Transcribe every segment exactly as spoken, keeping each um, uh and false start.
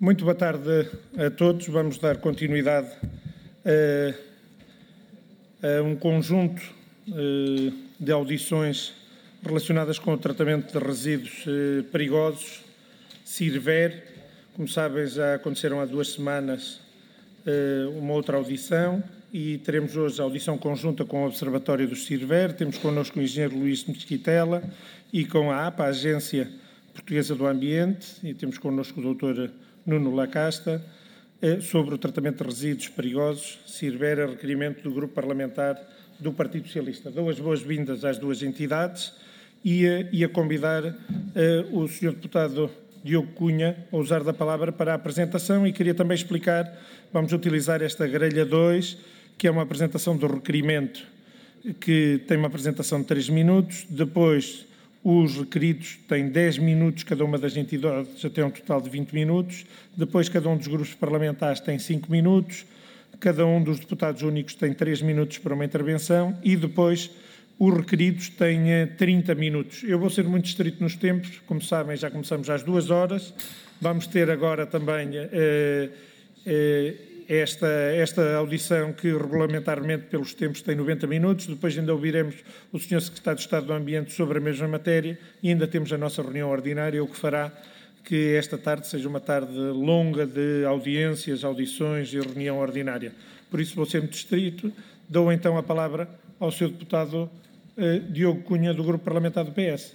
Muito boa tarde a todos. Vamos dar continuidade a, a um conjunto de audições relacionadas com o tratamento de resíduos perigosos, CIRVER. Como sabem, já aconteceram há duas semanas uma outra audição e teremos hoje a audição conjunta com o Observatório do CIRVER. Temos connosco o engenheiro Luís Mesquitela e com a APA, a Agência Portuguesa do Ambiente, e temos connosco o doutor Nuno Lacasta, sobre o tratamento de resíduos perigosos, CIRVER, a requerimento do Grupo Parlamentar do Partido Socialista. Dou as boas-vindas às duas entidades e a, e a convidar uh, o senhor deputado Diogo Cunha a usar da palavra para a apresentação, e queria também explicar, vamos utilizar esta grelha dois, que é uma apresentação do requerimento, que tem uma apresentação de três minutos, depois os requeridos têm dez minutos, cada uma das entidades até um total de vinte minutos, depois cada um dos grupos parlamentares tem cinco minutos, cada um dos deputados únicos tem três minutos para uma intervenção e depois os requeridos têm trinta minutos. Eu vou ser muito estrito nos tempos, como sabem, já começamos às duas horas, vamos ter agora também eh, eh, esta, esta audição que regulamentarmente pelos tempos tem noventa minutos, depois ainda ouviremos o senhor Secretário de Estado do Ambiente sobre a mesma matéria e ainda temos a nossa reunião ordinária, o que fará que esta tarde seja uma tarde longa de audiências, audições e reunião ordinária. Por isso vou ser muito estrito. Dou então a palavra ao senhor deputado eh, Diogo Cunha, do Grupo Parlamentar do P S.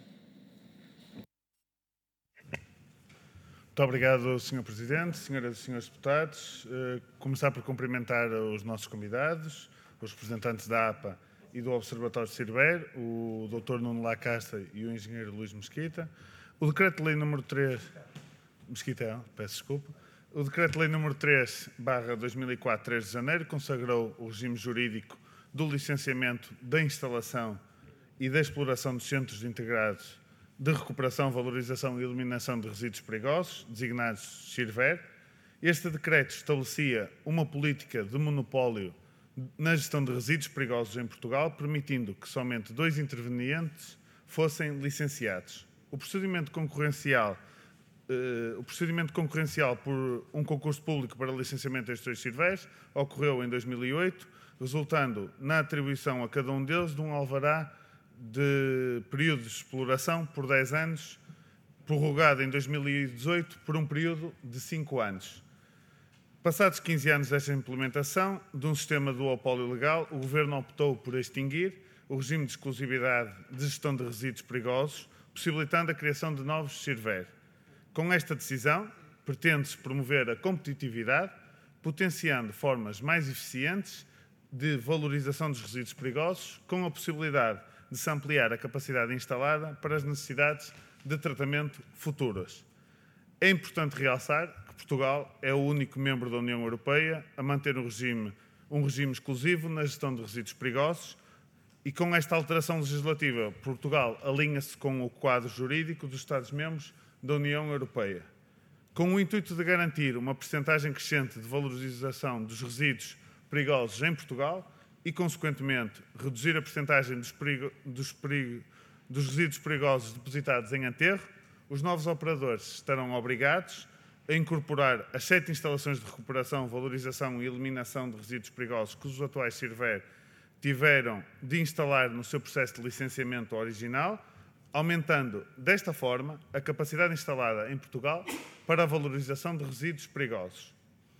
Muito obrigado, senhor Presidente, senhoras e senhores deputados. Uh, começar por cumprimentar os nossos convidados, os representantes da APA e do Observatório CIRVER, o doutor Nuno Lacasta e o engenheiro Luís Mesquita. O Decreto-Lei número três... Mesquita, peço desculpa. O Decreto-Lei número três barra dois mil e quatro, três de janeiro, consagrou o regime jurídico do licenciamento da instalação e da exploração dos centros integrados de recuperação, valorização e eliminação de resíduos perigosos, designados CIRVER. Este decreto estabelecia uma política de monopólio na gestão de resíduos perigosos em Portugal, permitindo que somente dois intervenientes fossem licenciados. O procedimento concorrencial, eh, o procedimento concorrencial por um concurso público para licenciamento destes dois CIRVERs ocorreu em dois mil e oito, resultando na atribuição a cada um deles de um alvará de período de exploração por dez anos, prorrogado em dois mil e dezoito por um período de cinco anos. Passados quinze anos desta implementação de um sistema de duopólio legal, o Governo optou por extinguir o regime de exclusividade de gestão de resíduos perigosos, possibilitando a criação de novos CIRVER. Com esta decisão, pretende-se promover a competitividade, potenciando formas mais eficientes de valorização dos resíduos perigosos, com a possibilidade de se ampliar a capacidade instalada para as necessidades de tratamento futuras. É importante realçar que Portugal é o único membro da União Europeia a manter um regime, um regime exclusivo na gestão de resíduos perigosos e, com esta alteração legislativa, Portugal alinha-se com o quadro jurídico dos Estados-membros da União Europeia. Com o intuito de garantir uma percentagem crescente de valorização dos resíduos perigosos em Portugal, e, consequentemente, reduzir a percentagem dos, perigo, dos, perigo, dos resíduos perigosos depositados em aterro, os novos operadores estarão obrigados a incorporar as sete instalações de recuperação, valorização e eliminação de resíduos perigosos que os atuais CIRVER tiveram de instalar no seu processo de licenciamento original, aumentando, desta forma, a capacidade instalada em Portugal para a valorização de resíduos perigosos.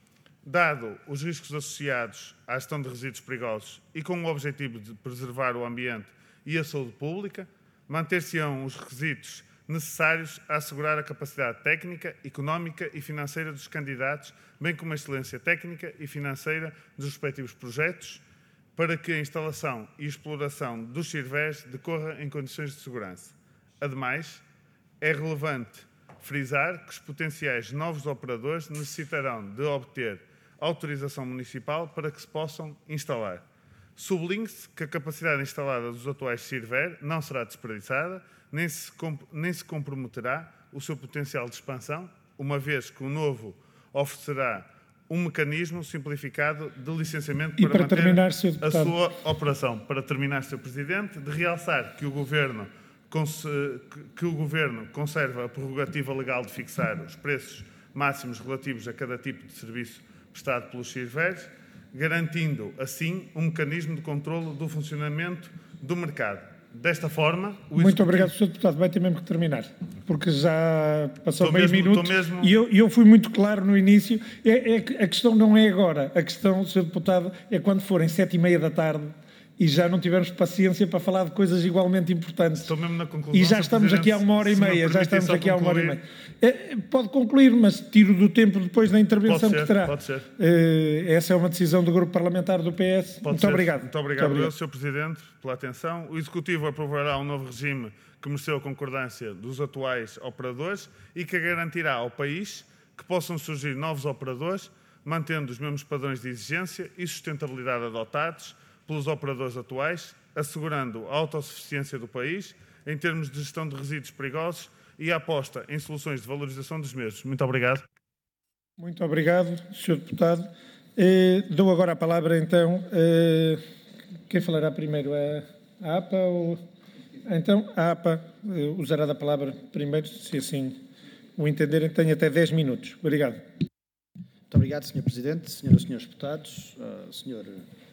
Dado os riscos associados à gestão de resíduos perigosos e com o objetivo de preservar o ambiente e a saúde pública, manter-se-ão os requisitos necessários a assegurar a capacidade técnica, económica e financeira dos candidatos, bem como a excelência técnica e financeira dos respectivos projetos, para que a instalação e exploração dos CIRVERs decorra em condições de segurança. Ademais, é relevante frisar que os potenciais novos operadores necessitarão de obter autorização municipal para que se possam instalar. Sublinhe-se que a capacidade instalada dos atuais CIRVER não será desperdiçada, nem se, nem se comprometerá o seu potencial de expansão, uma vez que o novo oferecerá um mecanismo simplificado de licenciamento e para, para manter terminar, a sua operação. Para terminar, senhor Presidente, de realçar que o Governo que o Governo conserva a prerrogativa legal de fixar os preços máximos relativos a cada tipo de serviço prestado pelos CIRVERs, garantindo, assim, um mecanismo de controlo do funcionamento do mercado. Desta forma, o Muito Executivo... obrigado, senhor Deputado. Vai ter mesmo que terminar, porque já passou Estou meio mesmo- minuto estou mesmo- e eu, eu fui muito claro no início. É, é que a questão não é agora. A questão, senhor Deputado, é quando forem sete e meia da tarde e já não tivermos paciência para falar de coisas igualmente importantes. Estou mesmo na conclusão, E já senhor estamos aqui há uma hora e Presidente, se me meia. Já permitir estamos só aqui há uma hora e concluir. meia. É, pode concluir, mas tiro do tempo depois da intervenção Pode ser, que terá. pode ser. Eh, essa é uma decisão do Grupo Parlamentar do P S. Pode Muito ser. obrigado. Muito obrigado, eu, senhor Presidente, pela atenção. O Executivo aprovará um novo regime que mereceu a concordância dos atuais operadores e que garantirá ao país que possam surgir novos operadores, mantendo os mesmos padrões de exigência e sustentabilidade adotados pelos operadores atuais, assegurando a autossuficiência do país em termos de gestão de resíduos perigosos e a aposta em soluções de valorização dos mesmos. Muito obrigado. Muito obrigado, senhor Deputado. Eh, dou agora a palavra, então, eh, quem falará primeiro? A, a APA ou... Então, a APA eh, usará da palavra primeiro, se assim o entenderem. Tem até dez minutos. Obrigado. Muito obrigado, senhor Presidente, senhoras e senhores deputados, uh, senhor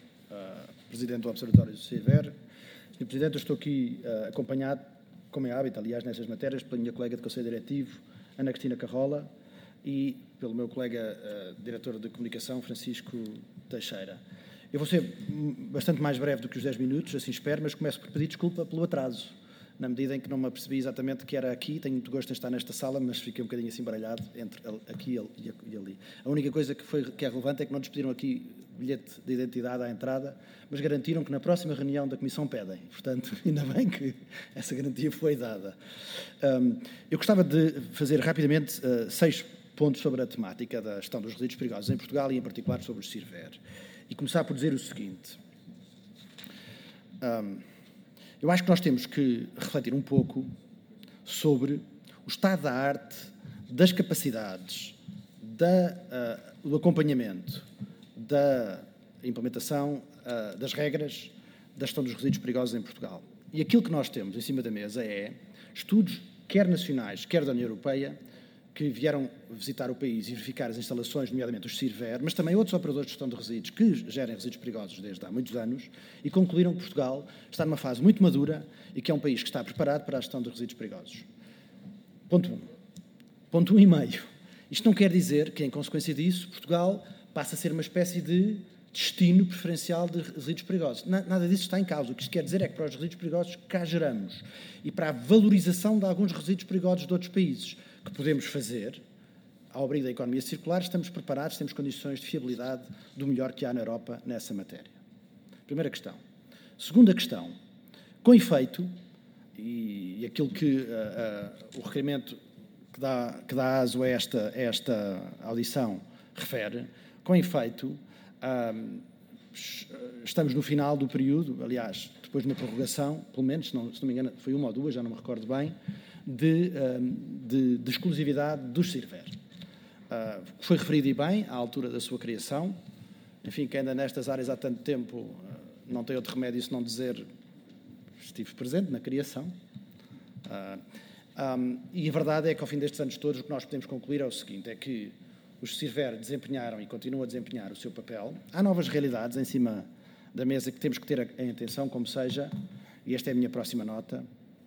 uh, Presidente do Observatório do CIRVER. senhor Presidente, eu estou aqui uh, acompanhado, como é hábito, aliás, nessas matérias, pela minha colega de Conselho Diretivo, Ana Cristina Carrola, e pelo meu colega uh, diretor de Comunicação, Francisco Teixeira. Eu vou ser bastante mais breve do que os dez minutos, assim espero, mas começo por pedir desculpa pelo atraso, na medida em que não me apercebi exatamente que era aqui. Tenho muito gosto em estar nesta sala, mas fiquei um bocadinho assim baralhado entre aqui e ali. A única coisa que, foi, que é relevante é que não nos pediram aqui bilhete de identidade à entrada, mas garantiram que na próxima reunião da Comissão pedem. Portanto, ainda bem que essa garantia foi dada. Um, eu gostava de fazer rapidamente uh, seis pontos sobre a temática da gestão dos resíduos perigosos em Portugal e, em particular, sobre os CIRVER. E começar por dizer o seguinte. Um, eu acho que nós temos que refletir um pouco sobre o estado da arte, das capacidades, da, uh, do acompanhamento, da implementação uh, das regras da gestão dos resíduos perigosos em Portugal. E aquilo que nós temos em cima da mesa é estudos, quer nacionais, quer da União Europeia, que vieram visitar o país e verificar as instalações, nomeadamente os CIRVER, mas também outros operadores de gestão de resíduos que gerem resíduos perigosos desde há muitos anos, e concluíram que Portugal está numa fase muito madura e que é um país que está preparado para a gestão de resíduos perigosos. Ponto um. Ponto um e meio. Isto não quer dizer que, em consequência disso, Portugal passa a ser uma espécie de destino preferencial de resíduos perigosos. Nada disso está em causa. O que isto quer dizer é que para os resíduos perigosos que cá geramos e para a valorização de alguns resíduos perigosos de outros países que podemos fazer, ao abrigo da economia circular, estamos preparados, temos condições de fiabilidade do melhor que há na Europa nessa matéria. Primeira questão. Segunda questão. Com efeito, e, e aquilo que uh, uh, o requerimento que dá, que dá aso a esta, a esta audição refere, com efeito, um, estamos no final do período, aliás, depois de uma prorrogação, pelo menos, se não, se não me engano, foi uma ou duas, já não me recordo bem, de, de, de exclusividade dos CIRVER. Uh, foi referido e bem à altura da sua criação. Enfim, quem anda nestas áreas há tanto tempo uh, não tem outro remédio se não dizer estive presente na criação. Uh, um, e a verdade é que, ao fim destes anos todos, o que nós podemos concluir é o seguinte, é que os CIRVER desempenharam e continuam a desempenhar o seu papel. Há novas realidades em cima da mesa que temos que ter em atenção, como seja, e esta é a minha próxima nota,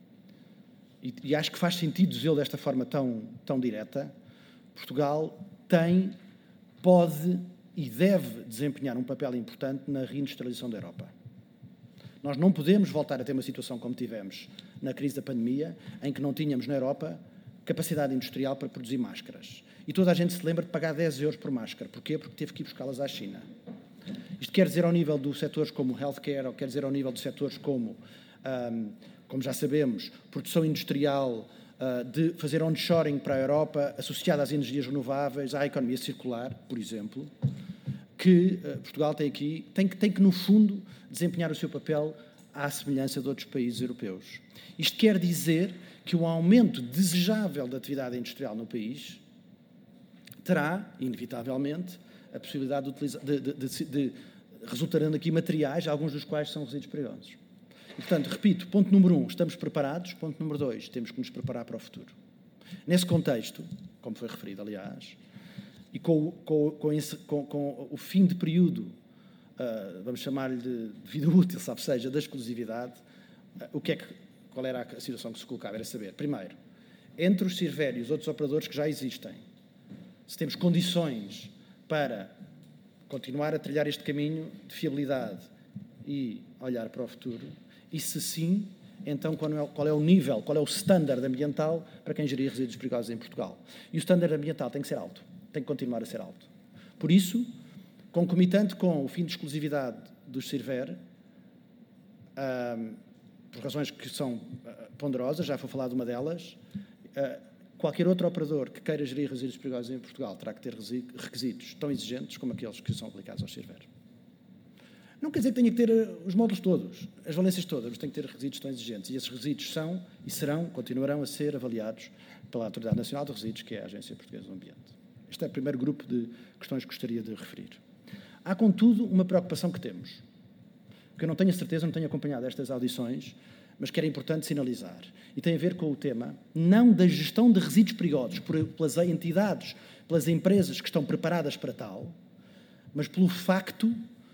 e, e acho que faz sentido dizê-lo desta forma tão, tão direta. Portugal tem, pode e deve desempenhar um papel importante na reindustrialização da Europa. Nós não podemos voltar a ter uma situação como tivemos na crise da pandemia, em que não tínhamos na Europa capacidade industrial para produzir máscaras. E toda a gente se lembra de pagar dez euros por máscara. Porquê? Porque teve que ir buscá-las à China. Isto quer dizer ao nível dos setores como healthcare, ou quer dizer ao nível de setores como, um, como já sabemos, produção industrial, uh, de fazer onshoring para a Europa, associada às energias renováveis, à economia circular, por exemplo, que uh, Portugal tem aqui, tem que, tem que, no fundo, desempenhar o seu papel à semelhança de outros países europeus. Isto quer dizer que o aumento desejável da atividade industrial no país terá, inevitavelmente, a possibilidade de, utilizar, de, de, de, de resultarando aqui materiais, alguns dos quais são resíduos perigosos. E, portanto, repito, ponto número um, estamos preparados. Ponto número dois, temos que nos preparar para o futuro. Nesse contexto, como foi referido, aliás, e com, com, com, esse, com, com o fim de período, uh, vamos chamar-lhe de vida útil, sabe, seja, da exclusividade, uh, o que é que, qual era a situação que se colocava? Era saber, primeiro, entre os Sirver e os outros operadores que já existem, se temos condições para continuar a trilhar este caminho de fiabilidade e olhar para o futuro, e se sim, então qual é, qual é o nível, qual é o standard ambiental para quem gerir resíduos perigosos em Portugal. E o standard ambiental tem que ser alto, tem que continuar a ser alto. Por isso, concomitante com o fim de exclusividade dos Sirver, um, por razões que são uh, ponderosas, já foi falado uma delas, uh, qualquer outro operador que queira gerir resíduos perigosos em Portugal terá que ter requisitos tão exigentes como aqueles que são aplicados aos Sirver. Não quer dizer que tenha que ter os módulos todos, as valências todas, mas tem que ter requisitos tão exigentes. E esses requisitos são e serão, continuarão a ser avaliados pela Autoridade Nacional de Resíduos, que é a Agência Portuguesa do Ambiente. Este é o primeiro grupo de questões que gostaria de referir. Há, contudo, uma preocupação que temos, que eu não tenho a certeza, não tenho acompanhado estas audições, mas que era importante sinalizar. E tem a ver com o tema, não da gestão de resíduos perigosos por, pelas entidades, pelas empresas que estão preparadas para tal, mas pelo facto,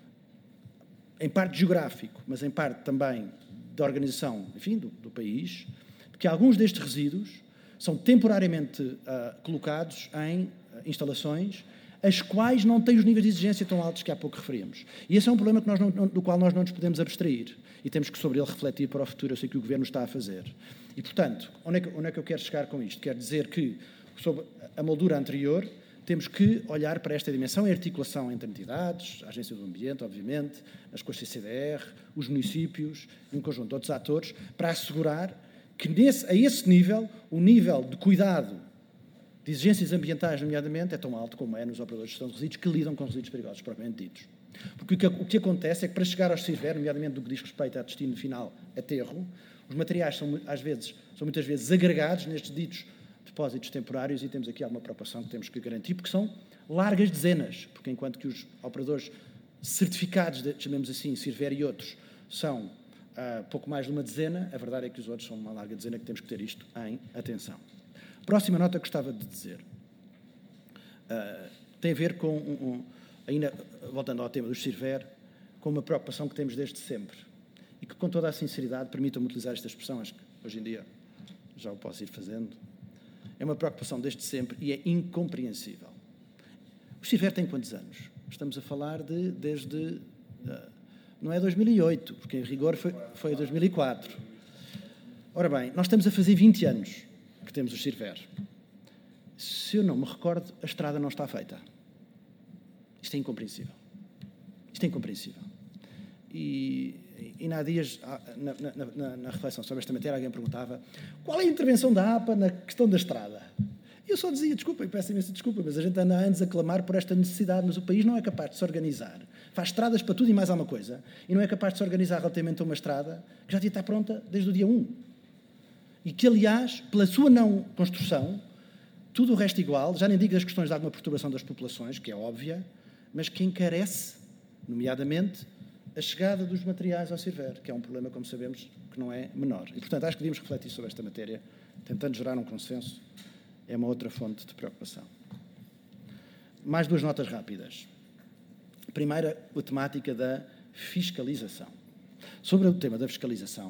em parte geográfico, mas em parte também da organização, enfim, do, do país, que alguns destes resíduos são temporariamente uh, colocados em uh, instalações as quais não têm os níveis de exigência tão altos que há pouco referimos. E esse é um problema que nós não, do qual nós não nos podemos abstrair e temos que sobre ele refletir para o futuro. Eu sei que o Governo está a fazer. E, portanto, onde é que, onde é que eu quero chegar com isto? Quero dizer que, sobre a moldura anterior, temos que olhar para esta dimensão em articulação entre entidades, a Agência do Ambiente, obviamente, as com a C C D R, os municípios e um conjunto de outros atores, para assegurar que nesse, a esse nível, o nível de cuidado de exigências ambientais, nomeadamente, é tão alto como é nos operadores de gestão de resíduos que lidam com resíduos perigosos propriamente ditos. Porque o que, o que acontece é que para chegar aos Sirver, nomeadamente do que diz respeito ao destino final, aterro, os materiais são, às vezes, são muitas vezes agregados nestes ditos depósitos temporários e temos aqui alguma preocupação que temos que garantir, porque são largas dezenas, porque enquanto que os operadores certificados, de, chamemos assim, Sirver e outros, são uh, pouco mais de uma dezena, a verdade é que os outros são uma larga dezena que temos que ter isto em atenção. Próxima nota que gostava de dizer uh, tem a ver com, um, um, ainda voltando ao tema dos Sirver, com uma preocupação que temos desde sempre e que, com toda a sinceridade, permitam-me utilizar esta expressão, acho que hoje em dia já o posso ir fazendo, é uma preocupação desde sempre e é incompreensível. Os Sirver têm quantos anos? Estamos a falar de, desde, uh, não é dois mil e oito, porque em rigor foi, foi dois mil e quatro. Ora bem, nós estamos a fazer vinte anos que temos os Sirver. Se eu não me recordo, a estrada não está feita. Isto é incompreensível. Isto é incompreensível. E, e há dias, na, na, na, na reflexão sobre esta matéria, alguém perguntava qual é a intervenção da A P A na questão da estrada. E eu só dizia, desculpa, e peço imensa desculpa, mas a gente anda há anos a clamar por esta necessidade, mas o país não é capaz de se organizar. Faz estradas para tudo e mais alguma coisa, e não é capaz de se organizar relativamente a uma estrada que já devia estar pronta desde o dia um. E que, aliás, pela sua não construção, tudo o resto igual, já nem digo as questões de alguma perturbação das populações, que é óbvia, mas que encarece, nomeadamente, a chegada dos materiais ao Sirver, que é um problema, como sabemos, que não é menor. E, portanto, acho que devíamos refletir sobre esta matéria, tentando gerar um consenso, é uma outra fonte de preocupação. Mais duas notas rápidas. Primeira, a temática da fiscalização. Sobre o tema da fiscalização,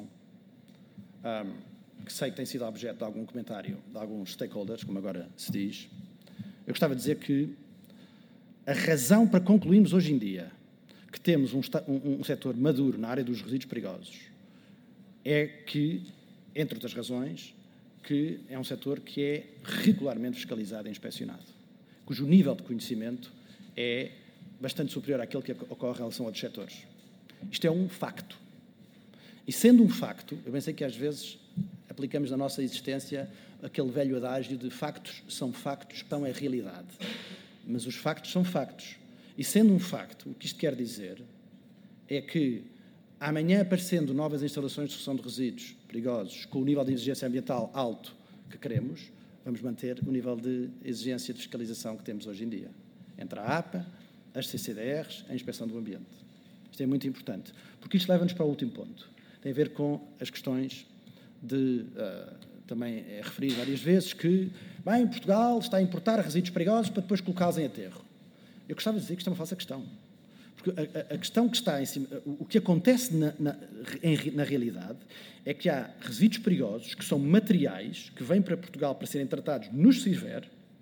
um, que sei que tem sido objeto de algum comentário de alguns stakeholders, como agora se diz, eu gostava de dizer que a razão para concluirmos hoje em dia que temos um, um, um setor maduro na área dos resíduos perigosos é que, entre outras razões, que é um setor que é regularmente fiscalizado e inspecionado, cujo nível de conhecimento é bastante superior àquele que ocorre em relação a outros setores. Isto é um facto. E sendo um facto, eu pensei que às vezes aplicamos na nossa existência aquele velho adágio de factos são factos, estão é realidade. Mas os factos são factos. E sendo um facto, o que isto quer dizer é que amanhã, aparecendo novas instalações de sucessão de resíduos perigosos com o nível de exigência ambiental alto que queremos, vamos manter o nível de exigência de fiscalização que temos hoje em dia. Entre a A P A, as C C D Rs, a Inspeção do Ambiente. Isto é muito importante, porque isto leva-nos para o último ponto. Tem a ver com as questões de uh, também é referido várias vezes que, bem, Portugal está a importar resíduos perigosos para depois colocá-los em aterro. Eu gostava de dizer que isto é uma falsa questão. Porque a, a, a questão que está em cima, o, o que acontece na, na, em, na realidade é que há resíduos perigosos que são materiais que vêm para Portugal para serem tratados nos CIRVER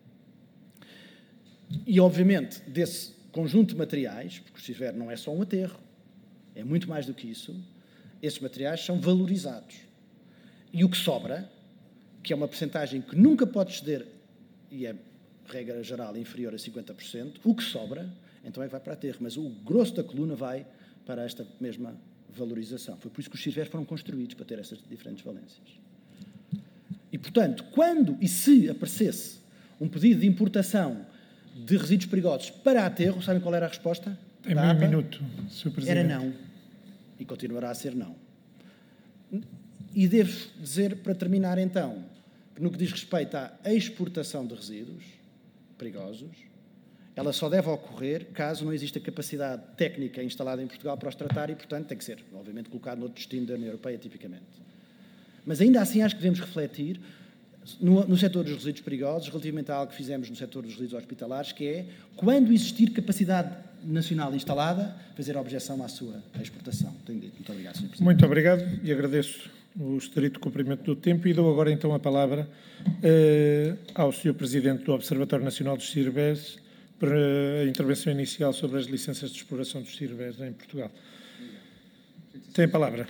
e, obviamente, desse conjunto de materiais, porque o CIRVER não é só um aterro, é muito mais do que isso, esses materiais são valorizados. E o que sobra, que é uma percentagem que nunca pode exceder, e é, regra geral, inferior a cinquenta por cento, o que sobra, então é que vai para aterro, mas o grosso da coluna vai para esta mesma valorização. Foi por isso que os CIRVER foram construídos, para ter essas diferentes valências. E, portanto, quando e se aparecesse um pedido de importação de resíduos perigosos para aterro, sabem qual era a resposta? Tem meio minuto, senhor Presidente. Era não. E continuará a ser não. E devo dizer, para terminar então, que no que diz respeito à exportação de resíduos perigosos, ela só deve ocorrer caso não exista capacidade técnica instalada em Portugal para os tratar e, portanto, tem que ser, obviamente, colocado no outro destino da União Europeia, tipicamente. Mas ainda assim acho que devemos refletir no, no setor dos resíduos perigosos, relativamente a algo que fizemos no setor dos resíduos hospitalares, que é, quando existir capacidade nacional instalada, fazer a objeção à sua exportação. Tenho dito. Muito obrigado, senhor Presidente. Muito obrigado e agradeço o estrito cumprimento do tempo e dou agora então a palavra uh, ao senhor Presidente do Observatório Nacional dos CIRVERs para a intervenção inicial sobre as licenças de exploração dos CIRVERs em Portugal. Tem a palavra.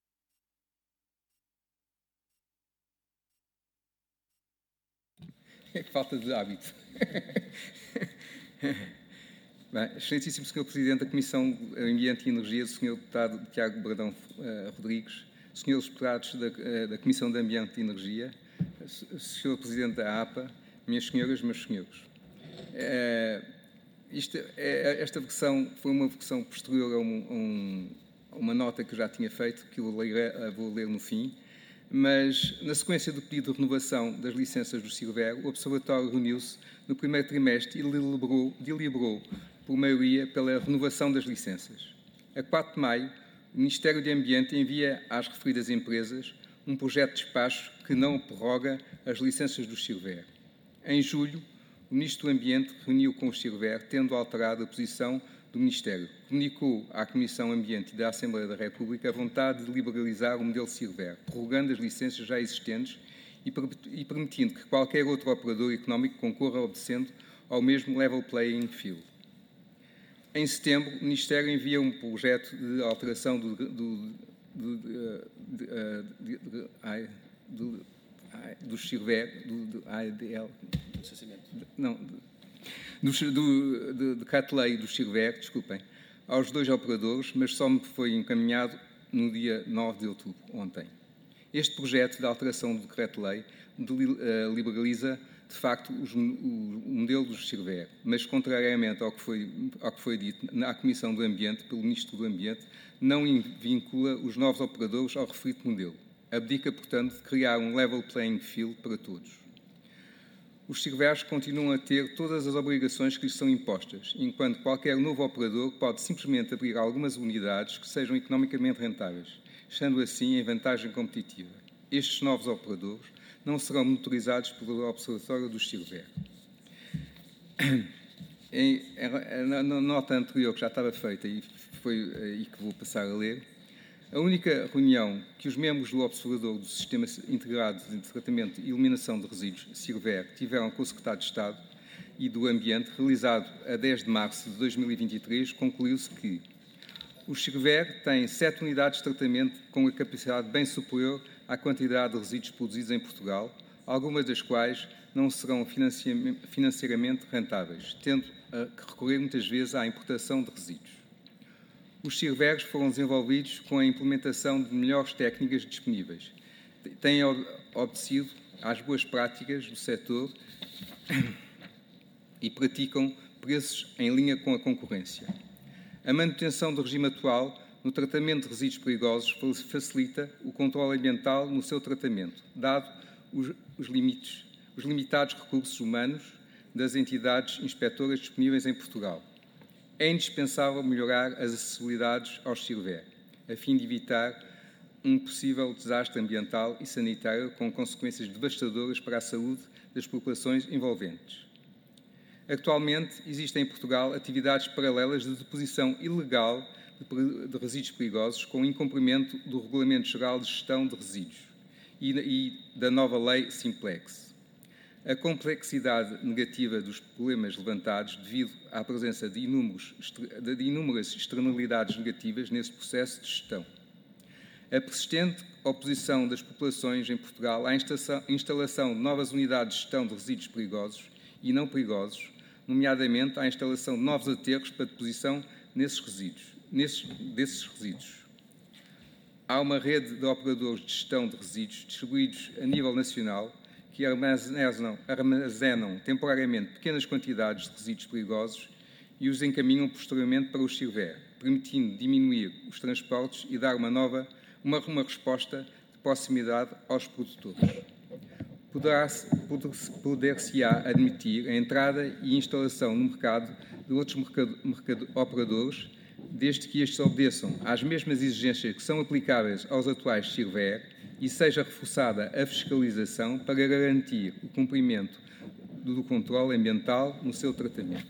Falta de hábito. Bem, excelentíssimo senhor Presidente da Comissão de Ambiente e Energia, senhor Deputado Tiago Bradão uh, Rodrigues, senhores deputados da, uh, da Comissão de Ambiente e Energia, senhor Presidente da A P A, minhas senhoras, meus senhores. Uh, isto, é, esta versão foi uma versão posterior a, um, um, a uma nota que eu já tinha feito, que eu ler, vou ler no fim, mas na sequência do pedido de renovação das licenças do CIRVER, o Observatório reuniu-se no primeiro trimestre e deliberou, deliberou por maioria pela renovação das licenças. A quatro de maio, o Ministério do Ambiente envia às referidas empresas um projeto de despacho que não prorroga as licenças do CIRVER. Em julho, o Ministro do Ambiente reuniu com o CIRVER, tendo alterado a posição do Ministério. Comunicou à Comissão Ambiente e da Assembleia da República a vontade de liberalizar o modelo CIRVER, prorrogando as licenças já existentes e permitindo que qualquer outro operador económico concorra obedecendo ao mesmo level playing field. Em setembro, o Ministério envia um projeto de alteração do, do, do, de, de, de, do, do CIRVER, do, do A D L, não, do, do, do decreto-lei do CIRVER, desculpem, aos dois operadores, mas só me foi encaminhado no dia nove de outubro, ontem. Este projeto de alteração do decreto-lei liberaliza, de facto, os, o, o modelo dos CIRVER, mas, contrariamente ao que, foi, ao que foi dito na Comissão do Ambiente, pelo Ministro do Ambiente, não vincula os novos operadores ao referido modelo. Abdica, portanto, de criar um level playing field para todos. Os CIRVERs continuam a ter todas as obrigações que lhes são impostas, enquanto qualquer novo operador pode simplesmente abrir algumas unidades que sejam economicamente rentáveis, estando assim em vantagem competitiva. Estes novos operadores não serão monitorizados pelo Observatório dos CIRVER. Em, na nota anterior, que já estava feita e, foi, e que vou passar a ler, a única reunião que os membros do Observador do Sistema Integrado de Tratamento e Eliminação de Resíduos, CIRVER, tiveram com o Secretário de Estado e do Ambiente, realizado a dez de março de dois mil e vinte e três, concluiu-se que os CIRVER têm sete unidades de tratamento com a capacidade bem superior à quantidade de resíduos produzidos em Portugal, algumas das quais não serão financeiramente rentáveis, tendo que recorrer muitas vezes à importação de resíduos. Os CIRVERs foram desenvolvidos com a implementação de melhores técnicas disponíveis. Têm obedecido às boas práticas do setor e praticam preços em linha com a concorrência. A manutenção do regime atual no tratamento de resíduos perigosos facilita o controle ambiental no seu tratamento, dado os, os, limites, os limitados recursos humanos das entidades inspetoras disponíveis em Portugal. É indispensável melhorar as acessibilidades aos CIRVER, a fim de evitar um possível desastre ambiental e sanitário com consequências devastadoras para a saúde das populações envolventes. Atualmente, existem em Portugal atividades paralelas de deposição ilegal de resíduos perigosos com incumprimento do Regulamento Geral de Gestão de Resíduos e da nova Lei Simplex. A complexidade negativa dos problemas levantados devido à presença de, de inúmeras externalidades negativas nesse processo de gestão. A persistente oposição das populações em Portugal à instalação de novas unidades de gestão de resíduos perigosos e não perigosos, nomeadamente à instalação de novos aterros para deposição nesses resíduos, nesses, desses resíduos. Há uma rede de operadores de gestão de resíduos distribuídos a nível nacional que armazenam, armazenam temporariamente pequenas quantidades de resíduos perigosos e os encaminham posteriormente para o CIRVER, permitindo diminuir os transportes e dar uma nova, uma, uma resposta de proximidade aos produtores. Poder-se-á admitir a entrada e instalação no mercado de outros mercado, mercado, operadores, desde que estes obedeçam às mesmas exigências que são aplicáveis aos atuais CIRVER e seja reforçada a fiscalização para garantir o cumprimento do controle ambiental no seu tratamento.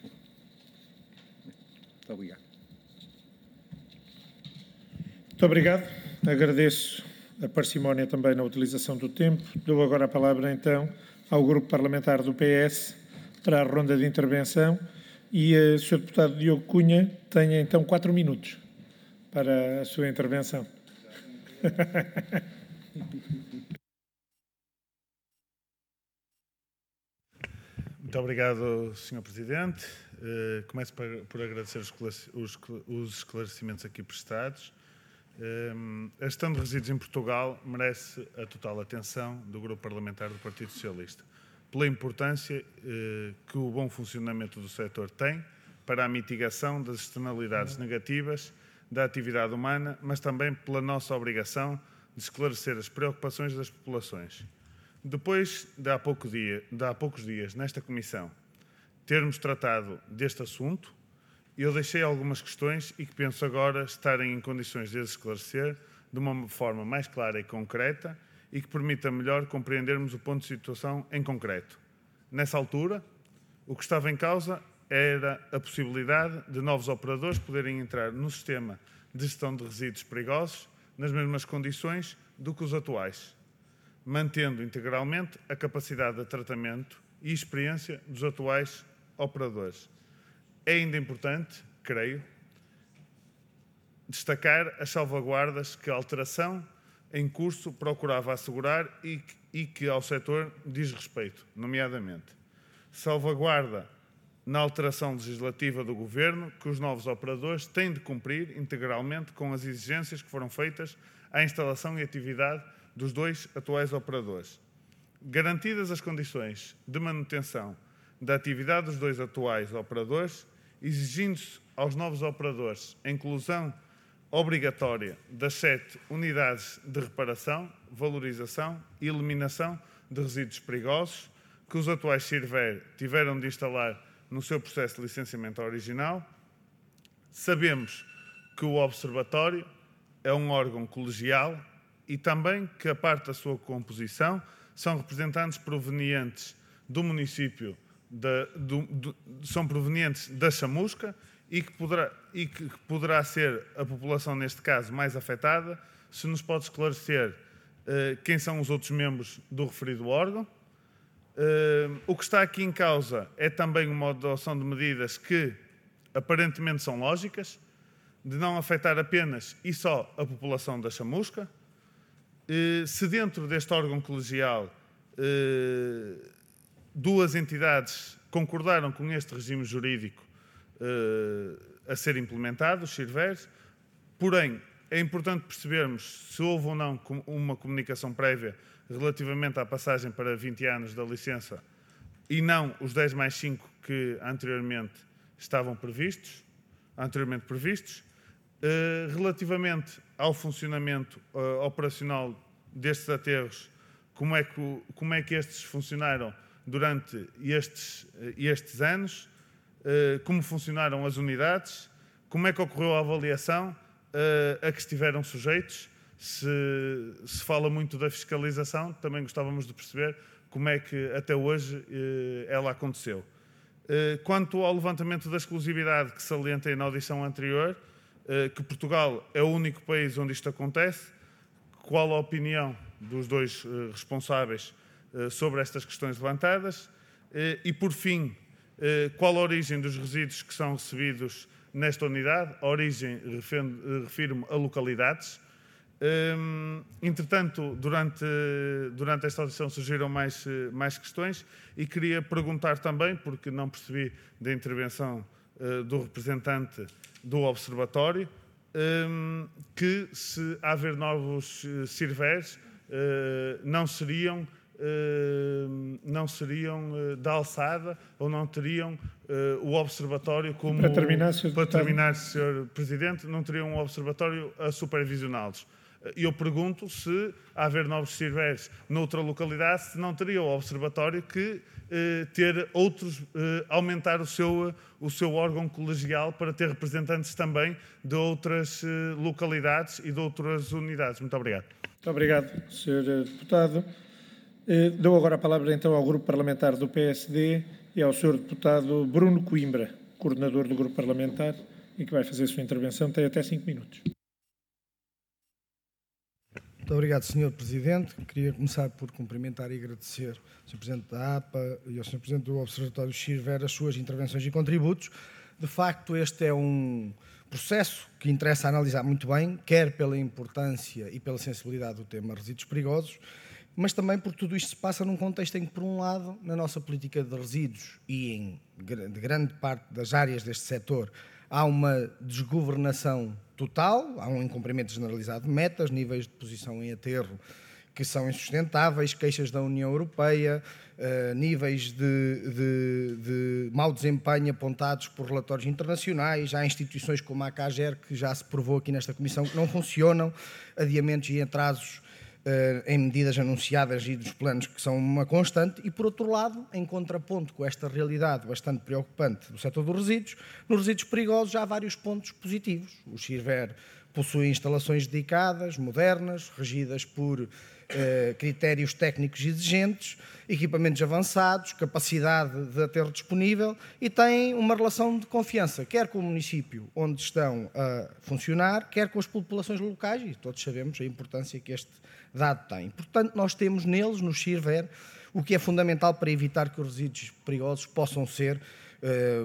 Muito obrigado. Muito obrigado. Agradeço a parcimónia também na utilização do tempo. Dou agora a palavra, então, ao Grupo Parlamentar do P S para a ronda de intervenção e o senhor Deputado Diogo Cunha tem, então, quatro minutos para a sua intervenção. Muito obrigado, senhor Presidente. Uh, começo por agradecer os, os esclarecimentos aqui prestados. Uh, a gestão de resíduos em Portugal merece a total atenção do Grupo Parlamentar do Partido Socialista, pela importância uh, que o bom funcionamento do setor tem para a mitigação das externalidades negativas da atividade humana, mas também pela nossa obrigação de esclarecer as preocupações das populações. Depois de há, pouco dia, de há poucos dias, nesta Comissão, termos tratado deste assunto, eu deixei algumas questões e que penso agora estarem em condições de as esclarecer de uma forma mais clara e concreta e que permita melhor compreendermos o ponto de situação em concreto. Nessa altura, o que estava em causa era a possibilidade de novos operadores poderem entrar no sistema de gestão de resíduos perigosos nas mesmas condições do que os atuais, mantendo integralmente a capacidade de tratamento e experiência dos atuais operadores. É ainda importante, creio, destacar as salvaguardas que a alteração em curso procurava assegurar e que, e que ao setor diz respeito, nomeadamente salvaguarda na alteração legislativa do Governo que os novos operadores têm de cumprir integralmente com as exigências que foram feitas à instalação e atividade dos dois atuais operadores. Garantidas as condições de manutenção da atividade dos dois atuais operadores, exigindo-se aos novos operadores a inclusão obrigatória das sete unidades de reparação, valorização e eliminação de resíduos perigosos que os atuais CIRVER tiveram de instalar no seu processo de licenciamento original. Sabemos que o Observatório é um órgão colegial e também que a parte da sua composição são representantes provenientes do município, de, do, do, são provenientes da Chamusca e que, poderá, e que poderá ser a população, neste caso, mais afetada. Se nos pode esclarecer uh, quem são os outros membros do referido órgão. Uh, o que está aqui em causa é também uma adoção de medidas que aparentemente são lógicas, de não afetar apenas e só a população da Chamusca. Uh, se dentro deste órgão colegial uh, duas entidades concordaram com este regime jurídico uh, a ser implementado, os CIRVERs, porém é importante percebermos se houve ou não uma comunicação prévia relativamente à passagem para vinte anos da licença e não os dez mais cinco que anteriormente estavam previstos, anteriormente previstos. Uh, relativamente ao funcionamento uh, operacional destes aterros, como é, que, como é que estes funcionaram durante estes, uh, estes anos, uh, como funcionaram as unidades, como é que ocorreu a avaliação uh, a que estiveram sujeitos, se, se fala muito da fiscalização, também gostávamos de perceber como é que até hoje ela aconteceu. Quanto ao levantamento da exclusividade que salientei na audição anterior, que Portugal é o único país onde isto acontece, qual a opinião dos dois responsáveis sobre estas questões levantadas? E, por fim, qual a origem dos resíduos que são recebidos nesta unidade? A origem, refiro-me a localidades. Entretanto, durante, durante esta audição surgiram mais, mais questões e queria perguntar também, porque não percebi da intervenção do representante do Observatório, que se haver novos CIRVERs não seriam, não seriam da alçada ou não teriam o Observatório como... Para terminar, senhor Para terminar, senhor Presidente, não teriam um Observatório a supervisioná-los. E eu pergunto se, a haver novos CIRVERs noutra localidade, se não teria o Observatório que eh, ter outros, eh, aumentar o seu, o seu órgão colegial para ter representantes também de outras eh, localidades e de outras unidades. Muito obrigado. Muito obrigado, senhor Deputado. Eh, dou agora a palavra então ao Grupo Parlamentar do P S D e ao senhor Deputado Bruno Coimbra, coordenador do Grupo Parlamentar, e que vai fazer a sua intervenção. Tem até cinco minutos. Muito obrigado, senhor Presidente. Queria começar por cumprimentar e agradecer ao senhor Presidente da A P A e ao senhor Presidente do Observatório CIRVER as suas intervenções e contributos. De facto, este é um processo que interessa analisar muito bem, quer pela importância e pela sensibilidade do tema resíduos perigosos, mas também porque tudo isto se passa num contexto em que, por um lado, na nossa política de resíduos e em de grande parte das áreas deste setor, há uma desgovernação total, há um incumprimento generalizado de metas, níveis de posição em aterro que são insustentáveis, queixas da União Europeia, uh, níveis de, de, de mau desempenho apontados por relatórios internacionais, há instituições como a CAGER, que já se provou aqui nesta Comissão, que não funcionam, adiamentos e atrasos Uh, em medidas anunciadas e dos planos que são uma constante, e por outro lado, em contraponto com esta realidade bastante preocupante do setor dos resíduos, nos resíduos perigosos já há vários pontos positivos. O CIRVER possui instalações dedicadas, modernas, regidas por uh, critérios técnicos exigentes, equipamentos avançados, capacidade de aterro disponível e tem uma relação de confiança, quer com o município onde estão a funcionar, quer com as populações locais, e todos sabemos a importância que este dado tem. Portanto, nós temos neles, no CIRVER, o que é fundamental para evitar que os resíduos perigosos possam ser, eh,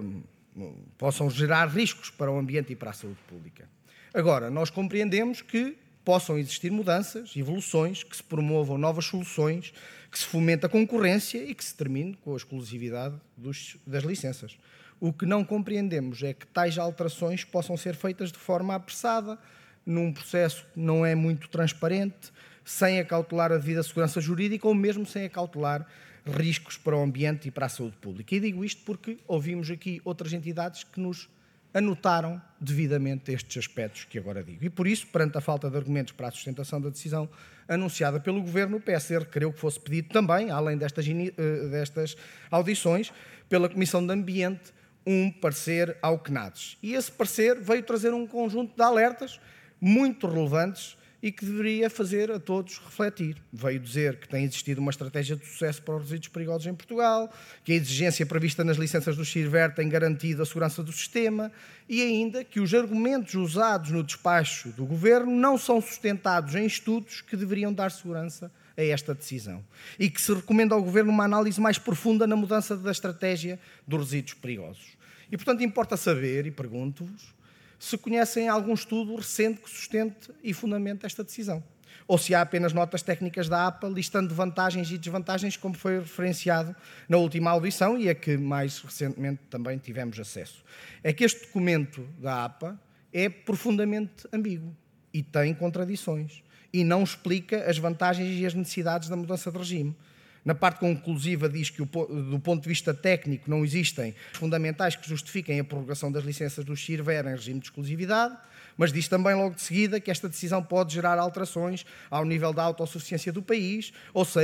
possam gerar riscos para o ambiente e para a saúde pública. Agora, nós compreendemos que possam existir mudanças, evoluções, que se promovam novas soluções, que se fomente a concorrência e que se termine com a exclusividade dos, das licenças. O que não compreendemos é que tais alterações possam ser feitas de forma apressada, num processo que não é muito transparente, sem acautelar a devida segurança jurídica ou mesmo sem acautelar riscos para o ambiente e para a saúde pública. E digo isto porque ouvimos aqui outras entidades que nos anotaram devidamente estes aspectos que agora digo. E por isso, perante a falta de argumentos para a sustentação da decisão anunciada pelo Governo, o P S D requereu que fosse pedido também, além destas, destas audições, pela Comissão de Ambiente, um parecer ao CNADES. E esse parecer veio trazer um conjunto de alertas muito relevantes e que deveria fazer a todos refletir. Veio dizer que tem existido uma estratégia de sucesso para os resíduos perigosos em Portugal, que a exigência prevista nas licenças do CIRVER tem garantido a segurança do sistema e ainda que os argumentos usados no despacho do Governo não são sustentados em estudos que deveriam dar segurança a esta decisão e que se recomenda ao Governo uma análise mais profunda na mudança da estratégia dos resíduos perigosos. E, portanto, importa saber, e pergunto-vos, se conhecem algum estudo recente que sustente e fundamente esta decisão. Ou se há apenas notas técnicas da A P A listando vantagens e desvantagens, como foi referenciado na última audição e a que mais recentemente também tivemos acesso. É que este documento da A P A é profundamente ambíguo e tem contradições e não explica as vantagens e as necessidades da mudança de regime. Na parte conclusiva diz que, do ponto de vista técnico, não existem fundamentais que justifiquem a prorrogação das licenças do CIRVER em regime de exclusividade, mas diz também logo de seguida que esta decisão pode gerar alterações ao nível da autossuficiência do país, ou seja,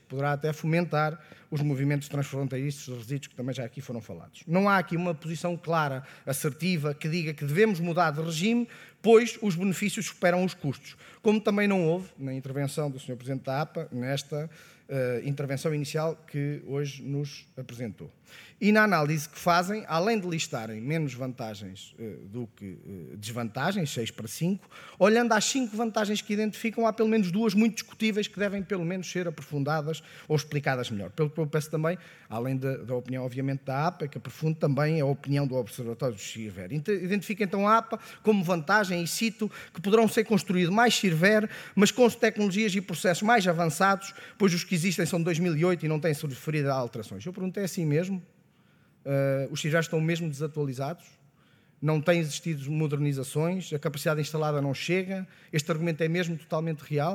poderá até fomentar os movimentos transfronteiriços de resíduos que também já aqui foram falados. Não há aqui uma posição clara, assertiva, que diga que devemos mudar de regime, pois os benefícios superam os custos. Como também não houve, na intervenção do senhor Presidente da A P A, nesta uh, intervenção inicial que hoje nos apresentou. E na análise que fazem, além de listarem menos vantagens uh, do que uh, desvantagens, seis para cinco, olhando às cinco vantagens que identificam, há pelo menos duas muito discutíveis que devem pelo menos ser aprofundadas ou explicadas melhor. Pelo que eu peço também, além da, da opinião obviamente da A P A, que aprofunde também a opinião do Observatório do CIRVER. Identifica então a A P A como vantagem, e cito, que poderão ser construídos mais CIRVER, mas com tecnologias e processos mais avançados, pois os que existem são de dois mil e oito e não têm sofrido alterações. Eu perguntei assim mesmo. Uh, os CIRVERs estão mesmo desatualizados, não têm existido modernizações, a capacidade instalada não chega, este argumento é mesmo totalmente real.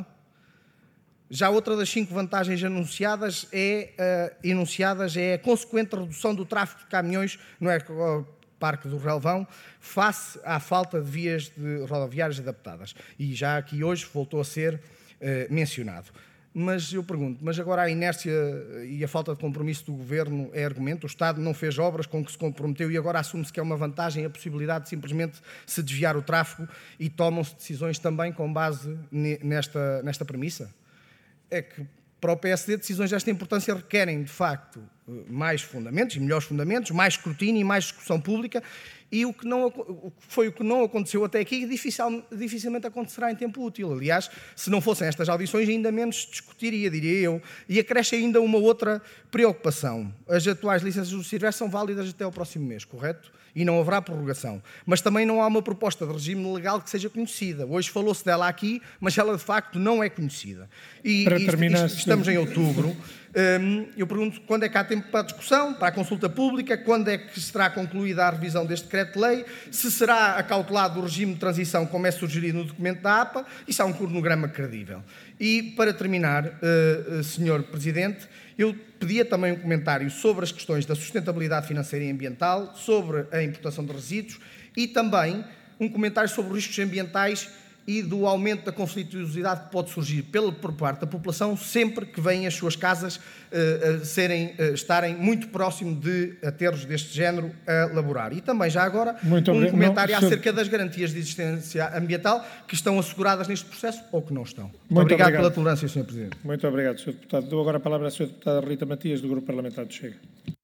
Já outra das cinco vantagens anunciadas é, uh, enunciadas é a consequente redução do tráfego de caminhões no Parque do Relvão, face à falta de vias de rodoviárias adaptadas. E já aqui hoje voltou a ser uh, mencionado. Mas eu pergunto, mas agora a inércia e a falta de compromisso do Governo é argumento? O Estado não fez obras com que se comprometeu e agora assume-se que é uma vantagem a possibilidade de simplesmente se desviar o tráfego e tomam-se decisões também com base nesta, nesta premissa? É que para o P S D decisões desta importância requerem, de facto, mais fundamentos e melhores fundamentos, mais escrutínio e mais discussão pública, e o que não, foi o que não aconteceu até aqui e dificil, dificilmente acontecerá em tempo útil. Aliás, se não fossem estas audições, ainda menos discutiria, diria eu. E acresce ainda uma outra preocupação. As atuais licenças do CIRVER são válidas até ao próximo mês, correto? E não haverá prorrogação. Mas também não há uma proposta de regime legal que seja conhecida. Hoje falou-se dela aqui, mas ela de facto não é conhecida. E para isto, terminar, isto, estamos em outubro. Um, eu pergunto quando é que há tempo para a discussão, para a consulta pública, quando é que será concluída a revisão deste decreto-lei, se será acautelado o regime de transição como é sugerido no documento da A P A, isso há um cronograma credível. E, para terminar, uh, uh, senhor Presidente, eu pedia também um comentário sobre as questões da sustentabilidade financeira e ambiental, sobre a importação de resíduos e também um comentário sobre os riscos ambientais e do aumento da conflituosidade que pode surgir pela, por parte da população sempre que vêm as suas casas uh, a serem, uh, estarem muito próximo de aterros deste género a laborar. E também, já agora, muito um comentário não, acerca das garantias de existência ambiental que estão asseguradas neste processo ou que não estão. Muito, muito obrigado, obrigado pela tolerância, senhor Presidente. Muito obrigado, senhor Deputado. Dou agora a palavra à senhora Deputada Rita Matias, do Grupo Parlamentar do Chega.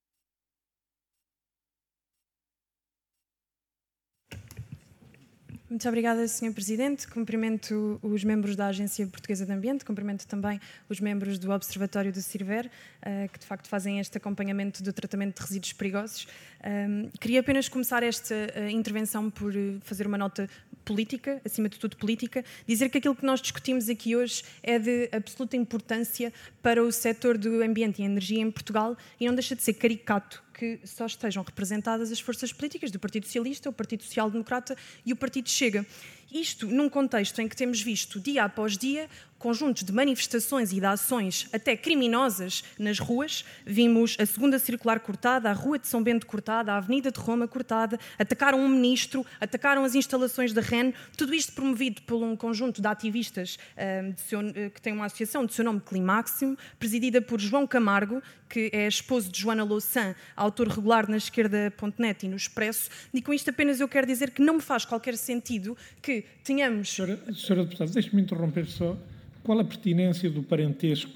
Muito obrigada, senhor Presidente. Cumprimento os membros da Agência Portuguesa de Ambiente, cumprimento também os membros do Observatório do CIRVER, que de facto fazem este acompanhamento do tratamento de resíduos perigosos. Queria apenas começar esta intervenção por fazer uma nota política, acima de tudo política, dizer que aquilo que nós discutimos aqui hoje é de absoluta importância para o setor do ambiente e energia em Portugal e não deixa de ser caricato que só estejam representadas as forças políticas do Partido Socialista, o Partido Social Democrata e o Partido Chega. Isto num contexto em que temos visto, dia após dia, conjuntos de manifestações e de ações até criminosas nas ruas. Vimos a segunda circular cortada, a Rua de São Bento cortada, a Avenida de Roma cortada, atacaram um ministro, atacaram as instalações da R E N, tudo isto promovido por um conjunto de ativistas uh, de seu, uh, que tem uma associação de seu nome Climáximo, presidida por João Camargo, que é esposo de Joana Louçã, autor regular na esquerda ponto net e no Expresso, e com isto apenas eu quero dizer que não me faz qualquer sentido que tenhamos... Senhora, senhora Deputada, deixe-me interromper só. Qual a pertinência do parentesco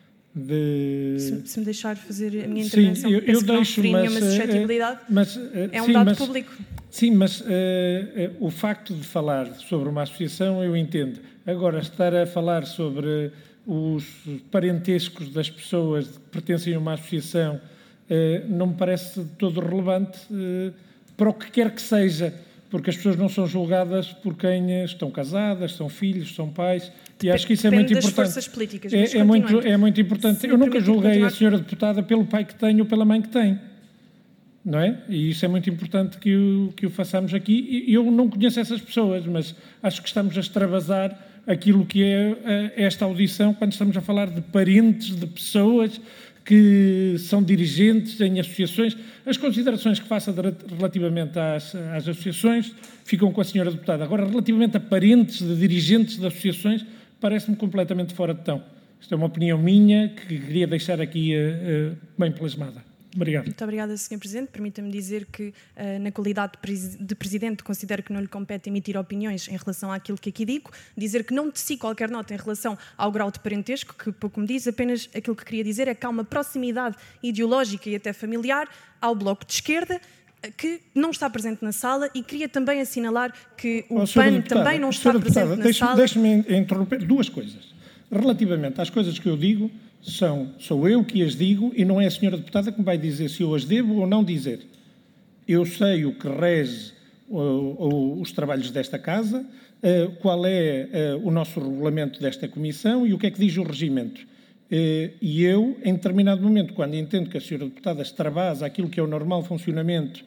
de... Se, se me deixar fazer a minha intervenção, sim, eu, eu deixo, não mas, nenhuma suscetibilidade, mas, é um sim, dado mas, público. Sim, mas uh, uh, o facto de falar sobre uma associação eu entendo. Agora, estar a falar sobre os parentescos das pessoas que pertencem a uma associação uh, não me parece todo relevante uh, para o que quer que seja, porque as pessoas não são julgadas por quem estão casadas, são filhos, são pais, e acho que isso é muito das importante. Forças políticas, é, é, muito, é muito importante. Se eu nunca julguei continuar... a senhora deputada pelo pai que tem ou pela mãe que tem, não é? E isso é muito importante que o, que o façamos aqui. Eu não conheço essas pessoas, mas acho que estamos a extravasar aquilo que é esta audição quando estamos a falar de parentes, de pessoas que são dirigentes em associações. As considerações que faça de, relativamente às, às associações ficam com a senhora deputada. Agora, relativamente a parentes de dirigentes de associações, parece-me completamente fora de tão. Esta é uma opinião minha que queria deixar aqui uh, uh, bem plasmada. Obrigado. Muito obrigada, senhor Presidente. Permita-me dizer que, uh, na qualidade de, presi de Presidente, considero que não lhe compete emitir opiniões em relação àquilo que aqui digo, dizer que não teci qualquer nota em relação ao grau de parentesco, que pouco me diz, apenas aquilo que queria dizer é que há uma proximidade ideológica e até familiar ao Bloco de Esquerda, que não está presente na sala, e queria também assinalar que o oh, P A N também não está presente deputada, na deixe, sala. Deixe-me interromper duas coisas. Relativamente às coisas que eu digo, são, sou eu que as digo e não é a senhora deputada que me vai dizer se eu as devo ou não dizer. Eu sei o que rege uh, uh, os trabalhos desta Casa, uh, qual é uh, o nosso regulamento desta Comissão e o que é que diz o regimento. Uh, e eu, em determinado momento, quando entendo que a senhora deputada extravasa aquilo que é o normal funcionamento,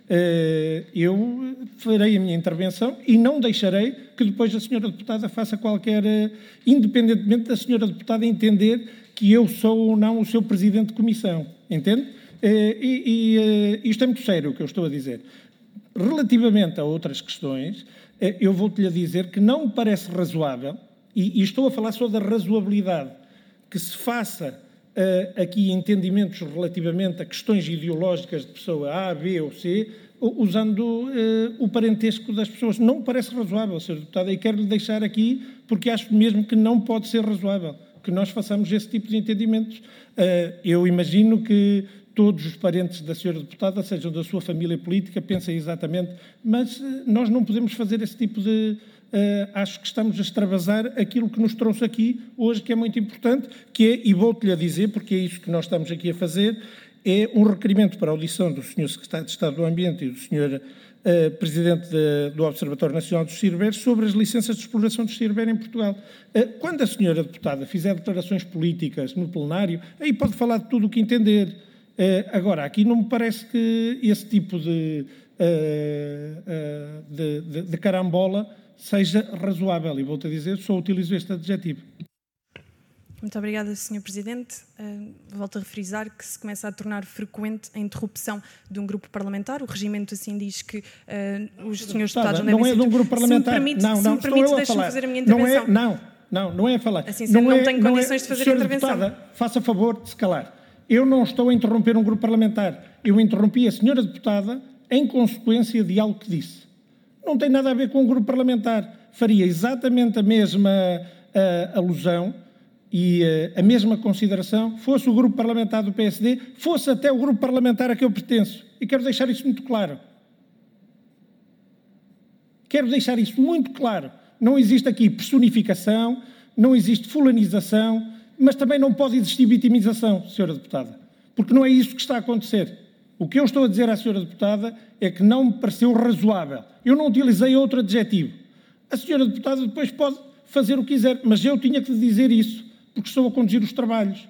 uh, eu farei a minha intervenção e não deixarei que depois a senhora deputada faça qualquer, uh, independentemente da senhora deputada entender que eu sou ou não o seu presidente de comissão, entende? Uh, e e uh, isto é muito sério o que eu estou a dizer. Relativamente a outras questões, uh, eu vou-te-lhe dizer que não me parece razoável, e, e estou a falar só da razoabilidade, que se faça uh, aqui entendimentos relativamente a questões ideológicas de pessoa A, B ou C, usando uh, o parentesco das pessoas. Não me parece razoável, senhor Deputado, e quero-lhe deixar aqui, porque acho mesmo que não pode ser razoável que nós façamos esse tipo de entendimentos. Uh, eu imagino que todos os parentes da senhora deputada, sejam da sua família política, pensem exatamente, mas uh, nós não podemos fazer esse tipo de... Uh, acho que estamos a extravasar aquilo que nos trouxe aqui hoje, que é muito importante, que é, e vou-te-lhe a dizer, porque é isso que nós estamos aqui a fazer, é um requerimento para a audição do senhor Secretário de Estado do Ambiente e do senhor Uh, Presidente de, do Observatório Nacional dos CIRVER sobre as licenças de exploração dos CIRVER em Portugal. Uh, quando a senhora deputada fizer declarações políticas no plenário, aí pode falar de tudo o que entender. Uh, agora, aqui não me parece que esse tipo de, uh, uh, de, de, de carambola seja razoável. E vou-te a dizer, só utilizo este adjetivo. Muito obrigada, senhor Presidente. Uh, volto a frisar que se começa a tornar frequente a interrupção de um grupo parlamentar. O regimento assim diz que uh, os senhores deputados não devem Não é ser... de um grupo parlamentar. Se me permite, não, se não, me permite deixe-me fazer a minha intervenção. Não, é, não, não, não é a falar. Assim sendo, não, não é, não tenho condições é, de fazer a intervenção. Deputada, faça favor de se calar. Eu não estou a interromper um grupo parlamentar. Eu interrompi a senhora deputada em consequência de algo que disse. Não tem nada a ver com um grupo parlamentar. Faria exatamente a mesma uh, alusão e uh, a mesma consideração, fosse o grupo parlamentar do P S D, fosse até o grupo parlamentar a que eu pertenço. E quero deixar isso muito claro. Quero deixar isso muito claro. Não existe aqui personificação, não existe fulanização, mas também não pode existir vitimização, senhora deputada, porque não é isso que está a acontecer. O que eu estou a dizer à senhora deputada é que não me pareceu razoável. Eu não utilizei outro adjetivo. A senhora deputada depois pode fazer o que quiser, mas eu tinha que lhe dizer isso, porque estou a conduzir os trabalhos.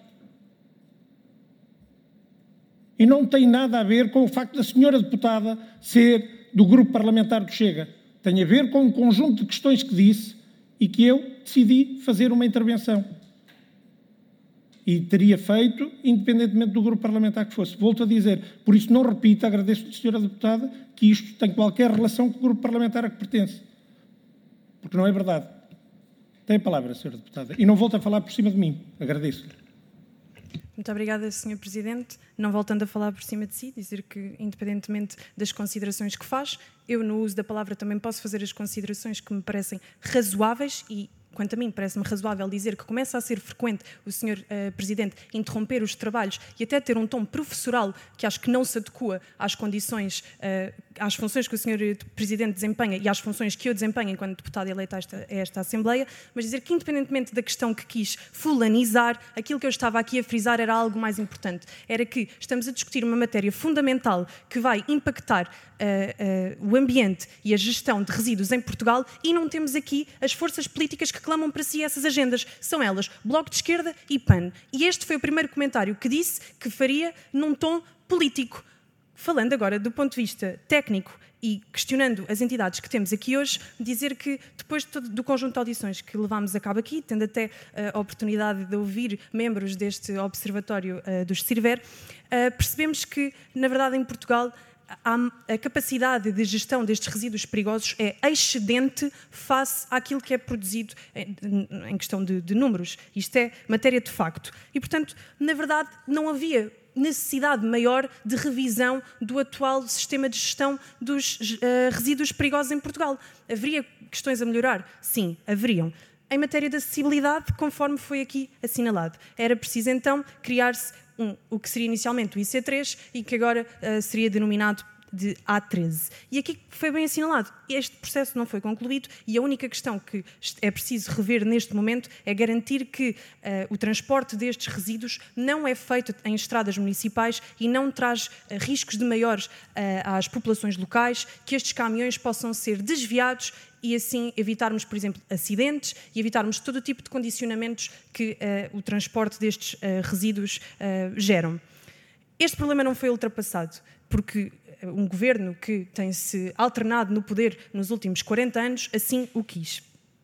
E não tem nada a ver com o facto da senhora deputada ser do grupo parlamentar do Chega. Tem a ver com um conjunto de questões que disse e que eu decidi fazer uma intervenção. E teria feito, independentemente do grupo parlamentar que fosse. Volto a dizer, por isso não repito, agradeço-lhe, senhora deputada, que isto tem qualquer relação com o grupo parlamentar a que pertence. Porque não é verdade. Tem a palavra, senhora deputada. E não volto a falar por cima de mim. Agradeço-lhe. Muito obrigada, senhor Presidente. Não voltando a falar por cima de si, dizer que, independentemente das considerações que faz, eu, no uso da palavra, também posso fazer as considerações que me parecem razoáveis e, quanto a mim, parece-me razoável dizer que começa a ser frequente o senhor uh, Presidente interromper os trabalhos e até ter um tom professoral que acho que não se adequa às condições, uh, às funções que o senhor Presidente desempenha e às funções que eu desempenho enquanto deputada eleita a esta, a esta Assembleia, mas dizer que, independentemente da questão que quis fulanizar, aquilo que eu estava aqui a frisar era algo mais importante. Era que estamos a discutir uma matéria fundamental que vai impactar uh, uh, o ambiente e a gestão de resíduos em Portugal e não temos aqui as forças políticas que clamam para si essas agendas. São elas Bloco de Esquerda e P A N. E este foi o primeiro comentário que disse que faria num tom político. Falando agora do ponto de vista técnico e questionando as entidades que temos aqui hoje, dizer que depois de todo, do conjunto de audições que levámos a cabo aqui, tendo até uh, a oportunidade de ouvir membros deste observatório uh, dos CIRVER, uh, percebemos que, na verdade, em Portugal a capacidade de gestão destes resíduos perigosos é excedente face àquilo que é produzido em questão de, de números. Isto é matéria de facto. E, portanto, na verdade, não havia necessidade maior de revisão do atual sistema de gestão dos uh, resíduos perigosos em Portugal. Haveria questões a melhorar? Sim, haveriam. Em matéria de acessibilidade, conforme foi aqui assinalado, era preciso então criar-se um, o que seria inicialmente o I C três e que agora uh, seria denominado de A treze. E aqui foi bem assinalado, este processo não foi concluído e a única questão que é preciso rever neste momento é garantir que uh, o transporte destes resíduos não é feito em estradas municipais e não traz uh, riscos de maiores uh, às populações locais, que estes caminhões possam ser desviados e assim evitarmos, por exemplo, acidentes e evitarmos todo o tipo de condicionamentos que uh, o transporte destes uh, resíduos uh, geram. Este problema não foi ultrapassado, porque um governo que tem-se alternado no poder nos últimos quarenta anos assim o quis.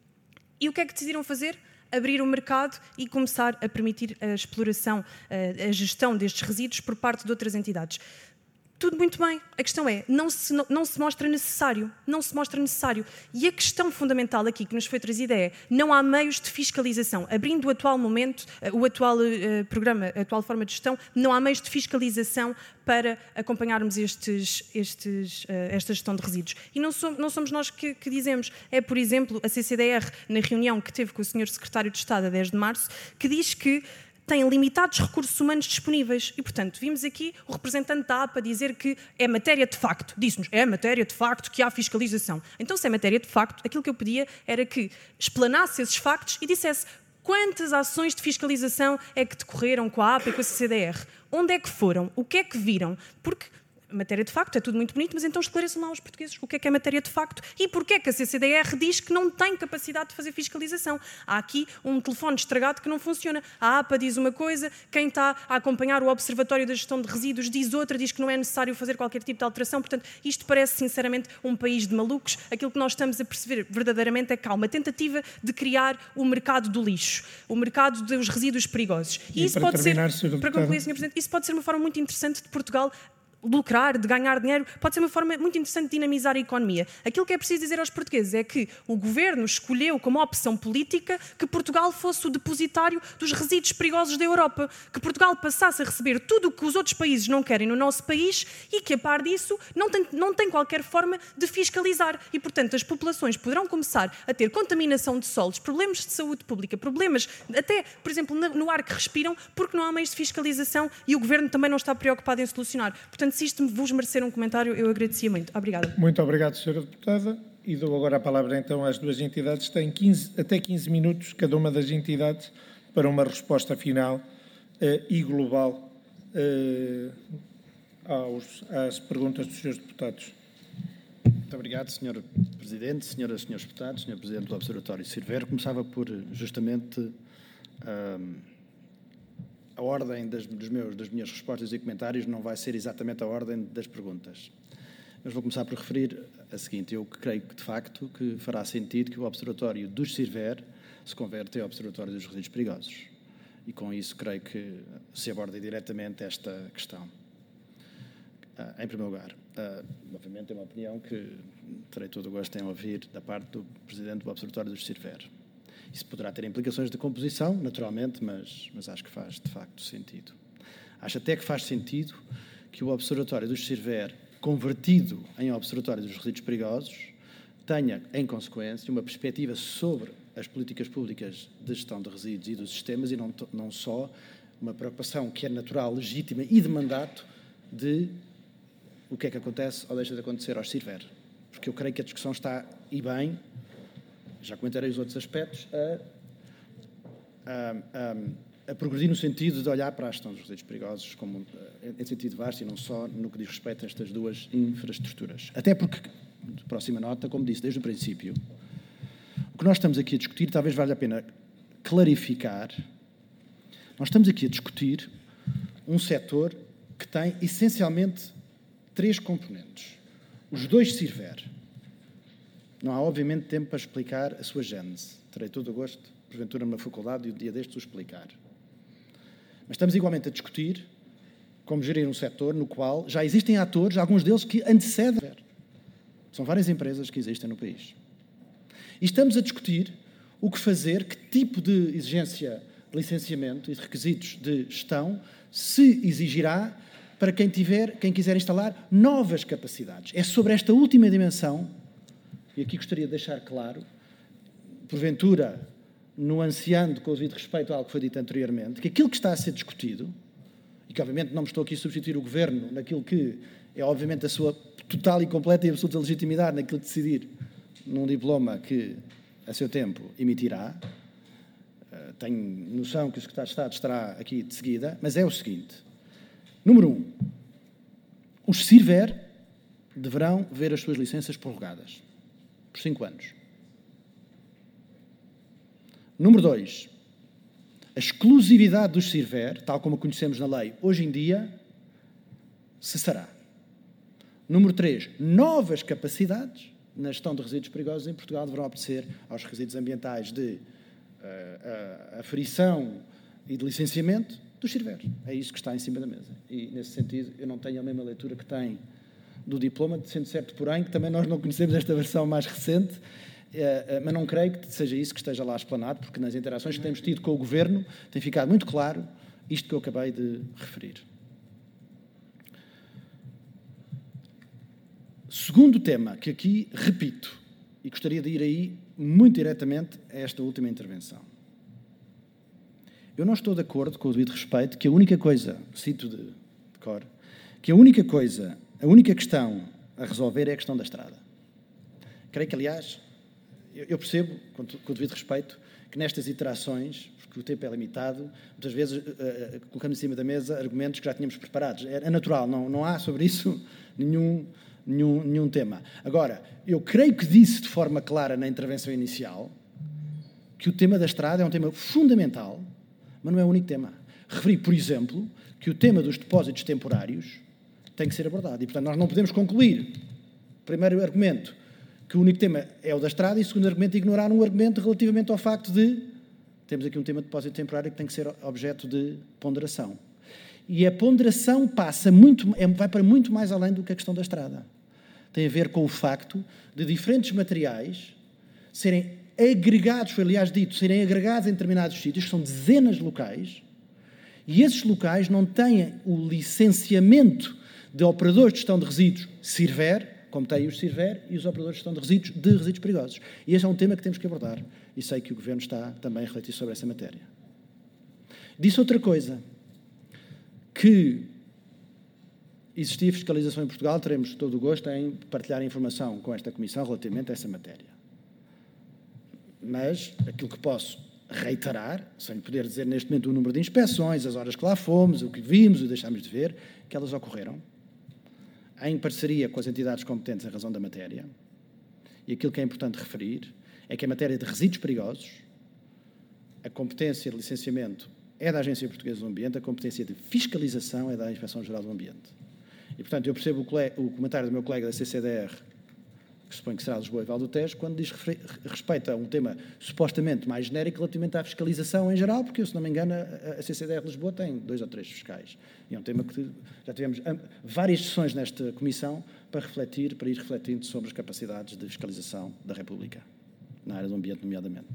E o que é que decidiram fazer? Abrir o mercado e começar a permitir a exploração, a, a gestão destes resíduos por parte de outras entidades. Tudo muito bem. A questão é, não se, não, não se mostra necessário. Não se mostra necessário. E a questão fundamental aqui que nos foi trazida é, não há meios de fiscalização. Abrindo o atual momento, o atual uh, programa, a atual forma de gestão, não há meios de fiscalização para acompanharmos estes, estes, uh, esta gestão de resíduos. E não, som, não somos nós que, que dizemos. É, por exemplo, a C C D R, na reunião que teve com o senhor Secretário de Estado a dez de março, que diz que têm limitados recursos humanos disponíveis e, portanto, vimos aqui o representante da A P A dizer que é matéria de facto. Disse-nos, é matéria de facto que há fiscalização. Então, se é matéria de facto, aquilo que eu pedia era que explanasse esses factos e dissesse quantas ações de fiscalização é que decorreram com a A P A e com a C C D R. Onde é que foram? O que é que viram? Porque matéria de facto é tudo muito bonito, mas então esclareçam lá aos portugueses o que é que é matéria de facto e porquê é que a C C D R diz que não tem capacidade de fazer fiscalização. Há aqui um telefone estragado que não funciona. A A P A diz uma coisa, quem está a acompanhar o Observatório da Gestão de Resíduos diz outra, diz que não é necessário fazer qualquer tipo de alteração. Portanto, isto parece sinceramente um país de malucos. Aquilo que nós estamos a perceber verdadeiramente é que há uma tentativa de criar o mercado do lixo, o mercado dos resíduos perigosos. E, e isso pode ser, para concluir, senhor Presidente, isso pode ser uma forma muito interessante de Portugal lucrar, de ganhar dinheiro, pode ser uma forma muito interessante de dinamizar a economia. Aquilo que é preciso dizer aos portugueses é que o governo escolheu como opção política que Portugal fosse o depositário dos resíduos perigosos da Europa, que Portugal passasse a receber tudo o que os outros países não querem no nosso país e que, a par disso, não tem, não tem qualquer forma de fiscalizar. E, portanto, as populações poderão começar a ter contaminação de solos, problemas de saúde pública, problemas até, por exemplo, no ar que respiram, porque não há meios de fiscalização e o governo também não está preocupado em solucionar. Portanto, se isto vos merecer um comentário, eu agradecia muito. Obrigada. Muito obrigado, senhora Deputada. E dou agora a palavra então às duas entidades. Têm quinze, até quinze minutos cada uma das entidades para uma resposta final uh, e global uh, aos, às perguntas dos senhores deputados. Muito obrigado, senhor Presidente, senhoras e senhores deputados, senhor Presidente do Observatório Sirver. Começava por justamente uh, a ordem das, dos meus, das minhas respostas e comentários não vai ser exatamente a ordem das perguntas. Mas vou começar por referir a seguinte. Eu creio que, de facto, que fará sentido que o Observatório dos Sirver se converta em Observatório dos Resíduos Perigosos. E, com isso, creio que se aborda diretamente esta questão. Uh, em primeiro lugar, uh, obviamente é uma opinião que terei todo o gosto em ouvir da parte do Presidente do Observatório dos Sirver. Isso poderá ter implicações de composição, naturalmente, mas, mas acho que faz, de facto, sentido. Acho até que faz sentido que o Observatório dos Sirver, convertido em Observatório dos Resíduos Perigosos, tenha, em consequência, uma perspectiva sobre as políticas públicas de gestão de resíduos e dos sistemas e não, não só uma preocupação que é natural, legítima e de mandato de o que é que acontece ou deixa de acontecer aos Sirver. Porque eu creio que a discussão está, e bem, já comentarei os outros aspectos, a, a, a, a progredir no sentido de olhar para a gestão dos resíduos perigosos como, em sentido vasto e não só no que diz respeito a estas duas infraestruturas. Até porque, próxima nota, como disse desde o princípio, o que nós estamos aqui a discutir, talvez valha a pena clarificar, nós estamos aqui a discutir um setor que tem essencialmente três componentes. Os dois Sirver. Não há, obviamente, tempo para explicar a sua gênese. Terei todo o gosto, porventura, numa faculdade e o dia destes o explicar. Mas estamos igualmente a discutir como gerir um setor no qual já existem atores, alguns deles que antecedem. São várias empresas que existem no país. E estamos a discutir o que fazer, que tipo de exigência de licenciamento e de requisitos de gestão se exigirá para quem, tiver, quem quiser instalar novas capacidades. É sobre esta última dimensão, e aqui gostaria de deixar claro, porventura, nuanceando com o devido respeito a algo que foi dito anteriormente, que aquilo que está a ser discutido, e que obviamente não me estou aqui a substituir o Governo naquilo que é obviamente a sua total e completa e absoluta legitimidade naquilo de decidir num diploma que, a seu tempo, emitirá. Uh, tenho noção que o Secretário de Estado estará aqui de seguida, mas é o seguinte. Número um, os CIRVER deverão ver as suas licenças prorrogadas por cinco anos. Número dois, a exclusividade dos CIRVER, tal como a conhecemos na lei hoje em dia, cessará. Número três, novas capacidades na gestão de resíduos perigosos em Portugal deverão obedecer aos requisitos ambientais de uh, aferição e de licenciamento dos CIRVER. É isso que está em cima da mesa. E, nesse sentido, eu não tenho a mesma leitura que tem do diploma, sendo certo, porém, que também nós não conhecemos esta versão mais recente, uh, uh, mas não creio que seja isso que esteja lá explanado, porque nas interações que temos tido com o Governo tem ficado muito claro isto que eu acabei de referir. Segundo tema, que aqui repito, e gostaria de ir aí muito diretamente a esta última intervenção. Eu não estou de acordo, com o devido respeito, que a única coisa, cito de, de cor, que a única coisa, a única questão a resolver é a questão da estrada. Creio que, aliás, eu, eu percebo, com, com o devido respeito, que nestas iterações, porque o tempo é limitado, muitas vezes uh, uh, colocamos em cima da mesa argumentos que já tínhamos preparados. É, é natural, não, não há sobre isso nenhum... Nenhum, nenhum tema. Agora, eu creio que disse de forma clara na intervenção inicial que o tema da estrada é um tema fundamental, mas não é o único tema. Referi, por exemplo, que o tema dos depósitos temporários tem que ser abordado. E, portanto, nós não podemos concluir, primeiro argumento, que o único tema é o da estrada, e segundo argumento, ignorar um argumento relativamente ao facto de temos aqui um tema de depósito temporário que tem que ser objeto de ponderação. E a ponderação passa muito, vai para muito mais além do que a questão da estrada. Tem a ver com o facto de diferentes materiais serem agregados, foi aliás dito, serem agregados em determinados sítios, que são dezenas de locais, e esses locais não têm o licenciamento de operadores de gestão de resíduos CIRVER, como têm os CIRVER, e os operadores de gestão de resíduos de resíduos perigosos. E esse é um tema que temos que abordar, e sei que o Governo está também a refletir sobre essa matéria. Disse outra coisa, que existia fiscalização em Portugal, teremos todo o gosto em partilhar informação com esta Comissão relativamente a essa matéria. Mas aquilo que posso reiterar, sem poder dizer neste momento o número de inspeções, as horas que lá fomos, o que vimos e deixámos de ver, que elas ocorreram em parceria com as entidades competentes em razão da matéria. E aquilo que é importante referir é que a matéria de resíduos perigosos, a competência de licenciamento é da Agência Portuguesa do Ambiente, a competência de fiscalização é da Inspeção-Geral do Ambiente. E, portanto, eu percebo o, colega, o comentário do meu colega da C C D R, que suponho que será Lisboa e Val do Tejo, quando diz respeito a um tema supostamente mais genérico relativamente à fiscalização em geral, porque, se não me engano, a, a C C D R de Lisboa tem dois ou três fiscais. E é um tema que já tivemos várias sessões nesta Comissão para refletir, para ir refletindo sobre as capacidades de fiscalização da República, na área do ambiente, nomeadamente.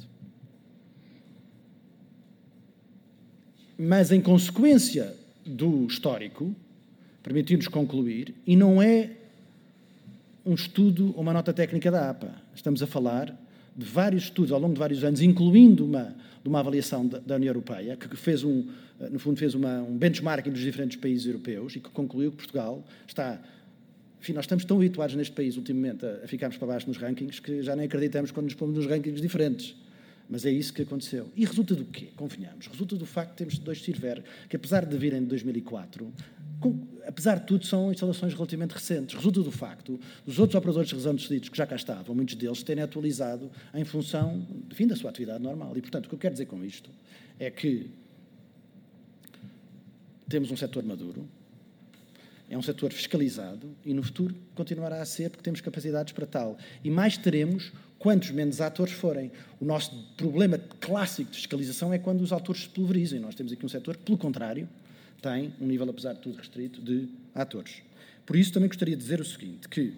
Mas, em consequência do histórico, permitiu-nos concluir, e não é um estudo ou uma nota técnica da A P A. Estamos a falar de vários estudos ao longo de vários anos, incluindo uma, de uma avaliação da, da União Europeia, que fez um, no fundo fez uma, um benchmarking dos diferentes países europeus e que concluiu que Portugal está... Enfim, nós estamos tão habituados neste país ultimamente a, a ficarmos para baixo nos rankings que já nem acreditamos quando nos pomos nos rankings diferentes. Mas é isso que aconteceu. E resulta do quê? Convenhamos. Resulta do facto de termos dois CIRVER, que apesar de virem de dois mil e quatro, com, apesar de tudo, são instalações relativamente recentes. Resulta do facto dos outros operadores de resíduos de resíduos que já cá estavam, muitos deles, terem atualizado em função, enfim, da sua atividade normal. E, portanto, o que eu quero dizer com isto é que temos um setor maduro, é um setor fiscalizado e no futuro continuará a ser porque temos capacidades para tal. E mais teremos quantos menos atores forem. O nosso problema clássico de fiscalização é quando os atores se pulverizam. Nós temos aqui um setor que, pelo contrário, tem um nível, apesar de tudo, restrito de atores. Por isso, também gostaria de dizer o seguinte, que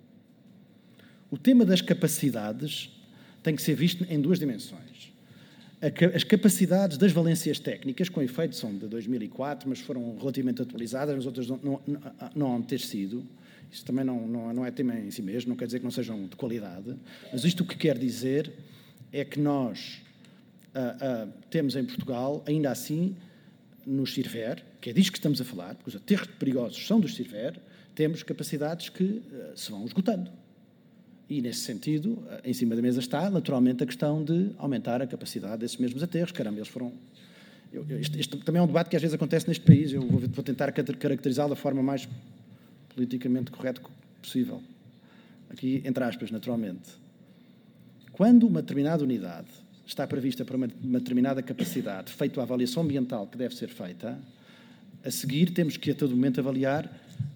o tema das capacidades tem que ser visto em duas dimensões. As capacidades das valências técnicas, com efeito, são de dois mil e quatro, mas foram relativamente atualizadas, as outras não, não, não hão de ter sido. Isso também não, não, não é tema em si mesmo, não quer dizer que não sejam de qualidade, mas isto o que quer dizer é que nós uh, uh, temos em Portugal, ainda assim, nos CIRVER, que é disto que estamos a falar, porque os aterros perigosos são dos CIRVER, temos capacidades que uh, se vão esgotando. E, nesse sentido, em cima da mesa está, naturalmente, a questão de aumentar a capacidade desses mesmos aterros. Caramba, eles foram... Eu, este, este também é um debate que às vezes acontece neste país. Eu vou, vou tentar caracterizá-lo da forma mais politicamente correta possível. Aqui, entre aspas, naturalmente. Quando uma determinada unidade está prevista para uma, uma determinada capacidade, feita a avaliação ambiental que deve ser feita, a seguir temos que, a todo momento, avaliar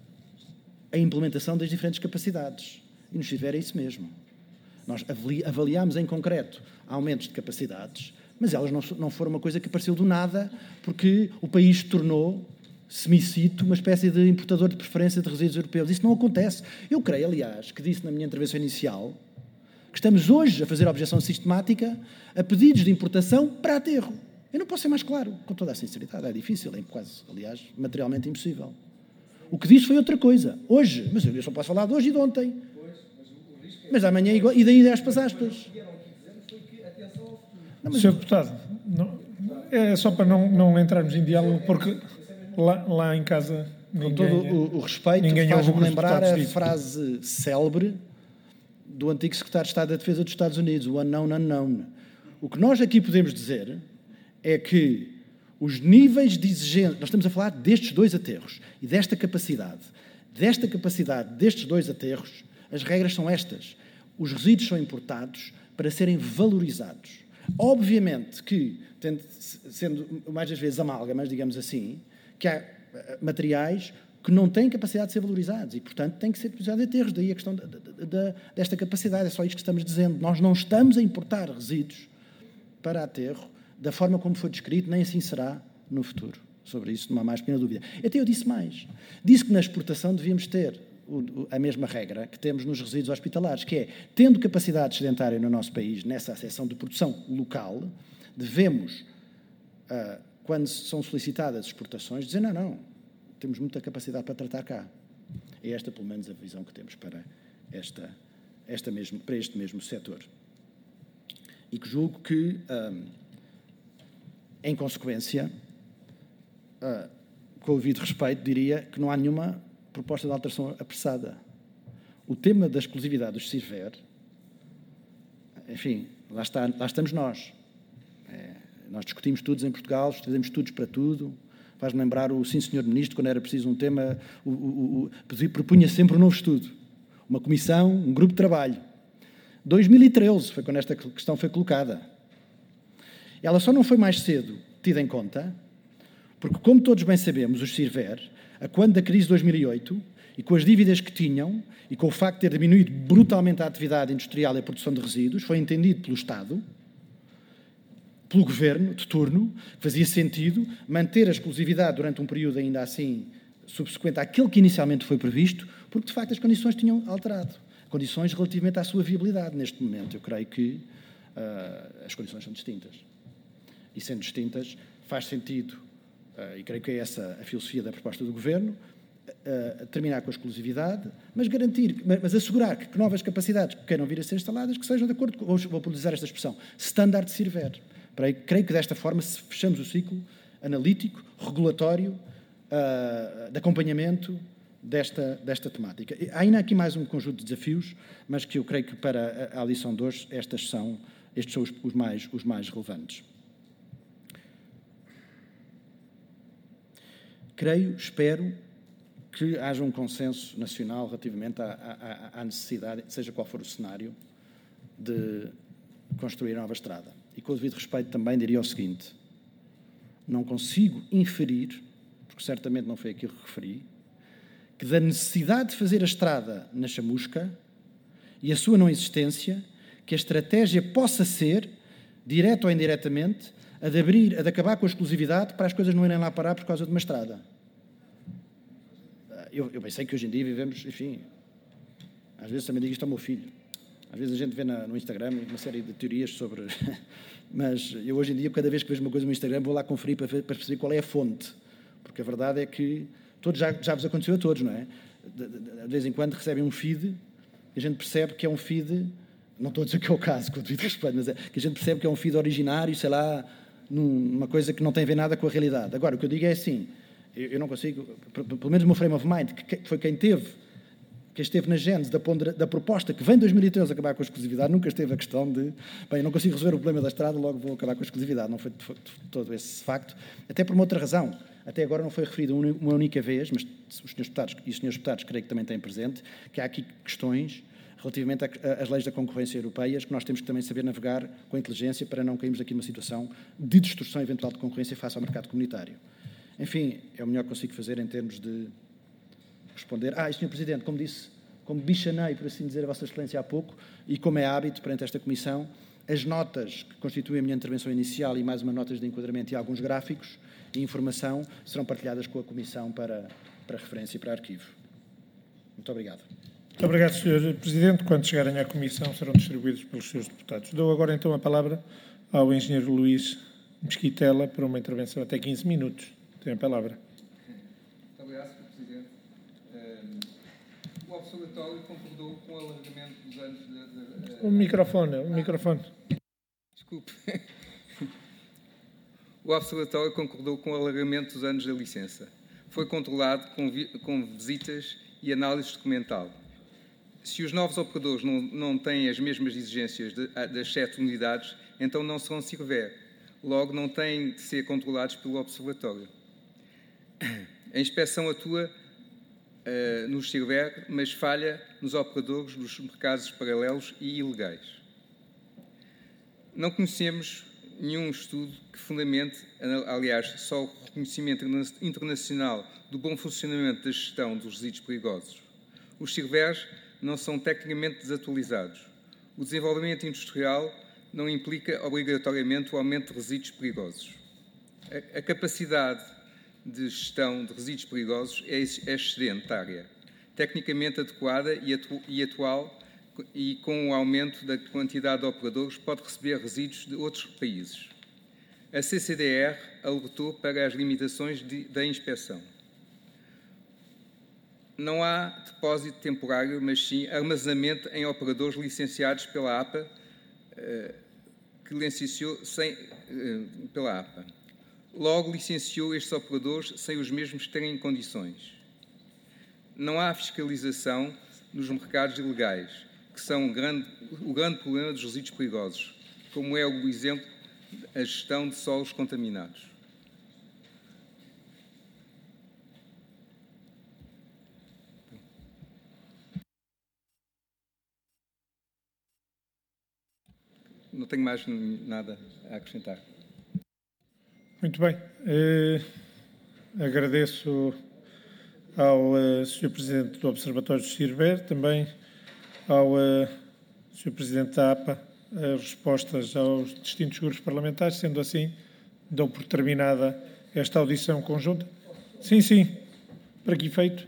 a implementação das diferentes capacidades. E nos CIRVER é isso mesmo. Nós avaliámos em concreto aumentos de capacidades, mas elas não, não foram uma coisa que apareceu do nada, porque o país se tornou, se me cito, uma espécie de importador de preferência de resíduos europeus. Isso não acontece. Eu creio, aliás, que disse na minha intervenção inicial, que estamos hoje a fazer objeção sistemática a pedidos de importação para aterro. Eu não posso ser mais claro, com toda a sinceridade. É difícil, é quase, aliás, materialmente impossível. O que disse foi outra coisa. Hoje, mas eu só posso falar de hoje e de ontem. Mas amanhã, igual, e daí aspas, aspas. Não, mas... senhor Deputado, não, é só para não, não entrarmos em diálogo, porque lá, lá em casa... Com todo o, o respeito, faz-me lembrar a frase célebre do antigo secretário de Estado da Defesa dos Estados Unidos, o unknown unknown. O que nós aqui podemos dizer é que os níveis de exigência... Nós estamos a falar destes dois aterros e desta capacidade. Desta capacidade destes dois aterros, as regras são estas. Os resíduos são importados para serem valorizados. Obviamente que, tendo, sendo mais das vezes amálgamas, digamos assim, que há materiais que não têm capacidade de ser valorizados e, portanto, têm que ser utilizados em aterros. Daí a questão de, de, de, desta capacidade. É só isto que estamos dizendo. Nós não estamos a importar resíduos para aterro da forma como foi descrito, nem assim será no futuro. Sobre isso não há mais pequena dúvida. Até eu disse mais. Disse que na exportação devíamos ter a mesma regra que temos nos resíduos hospitalares, que é, tendo capacidade sedentária no nosso país, nessa seção de produção local, devemos, uh, quando são solicitadas exportações, dizer, não, não, temos muita capacidade para tratar cá. É esta, pelo menos, a visão que temos para, esta, esta mesmo, para este mesmo setor. E que julgo que, um, em consequência, uh, com o devido respeito, diria que não há nenhuma proposta de alteração apressada. O tema da exclusividade dos CIRVER, enfim, lá, está, lá estamos nós. É, nós discutimos tudo em Portugal, fazemos estudos para tudo. Faz-me lembrar o sim senhor Ministro, quando era preciso um tema, o, o, o, propunha sempre um novo estudo. Uma comissão, um grupo de trabalho. dois mil e treze foi quando esta questão foi colocada. Ela só não foi mais cedo tida em conta, porque, como todos bem sabemos, os CIRVER, a quando da crise de dois mil e oito, e com as dívidas que tinham, e com o facto de ter diminuído brutalmente a atividade industrial e a produção de resíduos, foi entendido pelo Estado, pelo Governo de turno, que fazia sentido manter a exclusividade durante um período ainda assim subsequente àquele que inicialmente foi previsto, porque, de facto, as condições tinham alterado. Condições relativamente à sua viabilidade. Neste momento, eu creio que uh, as condições são distintas. E, sendo distintas, faz sentido, uh, e creio que é essa a filosofia da proposta do Governo, uh, terminar com a exclusividade, mas garantir, mas assegurar que, que novas capacidades que queiram vir a ser instaladas, que sejam de acordo com, vou utilizar esta expressão, standard CIRVER. Creio que desta forma fechamos o ciclo analítico, regulatório, uh, de acompanhamento desta, desta temática. Há ainda aqui mais um conjunto de desafios, mas que eu creio que para a, a lição de hoje estas são, estes são os, os, mais, os mais relevantes. Creio, espero, que haja um consenso nacional relativamente à, à, à necessidade, seja qual for o cenário, de construir nova estrada. E com o devido respeito também diria o seguinte: não consigo inferir, porque certamente não foi aquilo que referi, que da necessidade de fazer a estrada na chamusca e a sua não existência, que a estratégia possa ser, direta ou indiretamente, a de abrir, a de acabar com a exclusividade para as coisas não irem lá parar por causa de uma estrada. Eu, eu bem sei que hoje em dia vivemos, enfim, às vezes também digo isto ao meu filho. Às vezes a gente vê na, no Instagram uma série de teorias sobre... Mas eu hoje em dia, cada vez que vejo uma coisa no Instagram, vou lá conferir para, para perceber qual é a fonte. Porque a verdade é que todos já, já vos aconteceu a todos, não é? De, de, de vez em quando recebem um feed e a gente percebe que é um feed... Não estou a dizer que é o caso, com o devido respeito, mas é que a gente percebe que é um feed originário, sei lá, numa coisa que não tem a ver nada com a realidade. Agora, o que eu digo é assim, eu, eu não consigo... Pelo menos o meu frame of mind, que foi quem teve... que esteve na gênese da, pondera, da proposta que vem em dois mil e treze acabar com a exclusividade, nunca esteve a questão de, bem, eu não consigo resolver o problema da estrada, logo vou acabar com a exclusividade. Não foi de, de, de todo esse facto. Até por uma outra razão. Até agora não foi referido uma única vez, mas os senhores deputados e os senhores deputados creio que também têm presente, que há aqui questões relativamente às leis da concorrência europeias que nós temos que também saber navegar com inteligência para não cairmos aqui numa situação de distorção eventual de concorrência face ao mercado comunitário. Enfim, é o melhor que consigo fazer em termos de responder. Ah, e senhor Presidente, como disse, como bichanei, por assim dizer, a Vossa Excelência há pouco, e como é hábito perante esta Comissão, as notas que constituem a minha intervenção inicial e mais uma notas de enquadramento e alguns gráficos e informação serão partilhadas com a Comissão para, para referência e para arquivo. Muito obrigado. Muito obrigado, senhor Presidente. Quando chegarem à Comissão serão distribuídos pelos senhores deputados. Dou agora então a palavra ao engenheiro Luís Mesquitela para uma intervenção até quinze minutos. Tem a palavra. Muito obrigado, senhor Presidente. O Observatório concordou com o alargamento dos anos de... de, de o microfone, o microfone. Desculpe. O Observatório concordou com o alargamento dos anos da licença. Foi controlado com, vi, com visitas e análise documental. Se os novos operadores não, não têm as mesmas exigências de, das sete unidades, então não serão CIRVER. Logo, não têm de ser controlados pelo Observatório. A inspeção atua uh, nos CIRVER, mas falha nos operadores dos mercados paralelos e ilegais. Não conhecemos nenhum estudo que fundamente, aliás, só o reconhecimento internacional do bom funcionamento da gestão dos resíduos perigosos. Os CIRVERs não são tecnicamente desatualizados. O desenvolvimento industrial não implica obrigatoriamente o aumento de resíduos perigosos. A, a capacidade de gestão de resíduos perigosos é, é excedentária, tecnicamente adequada e, atu, e atual, e com o aumento da quantidade de operadores pode receber resíduos de outros países. A C C D R alertou para as limitações de, da inspeção. Não há depósito temporário, mas sim armazenamento em operadores licenciados pela A P A, que licenciou sem, pela A P A. Logo, licenciou estes operadores sem os mesmos terem condições. Não há fiscalização nos mercados ilegais, que são um grande, o grande problema dos resíduos perigosos, como é o exemplo a gestão de solos contaminados. Não tenho mais nada a acrescentar. Muito bem. Eh, agradeço ao uh, senhor Presidente do Observatório do CIRVER, também ao uh, senhor Presidente da A P A, as respostas aos distintos grupos parlamentares. Sendo assim, dou por terminada esta audição conjunta. Sim, sim. Para que efeito?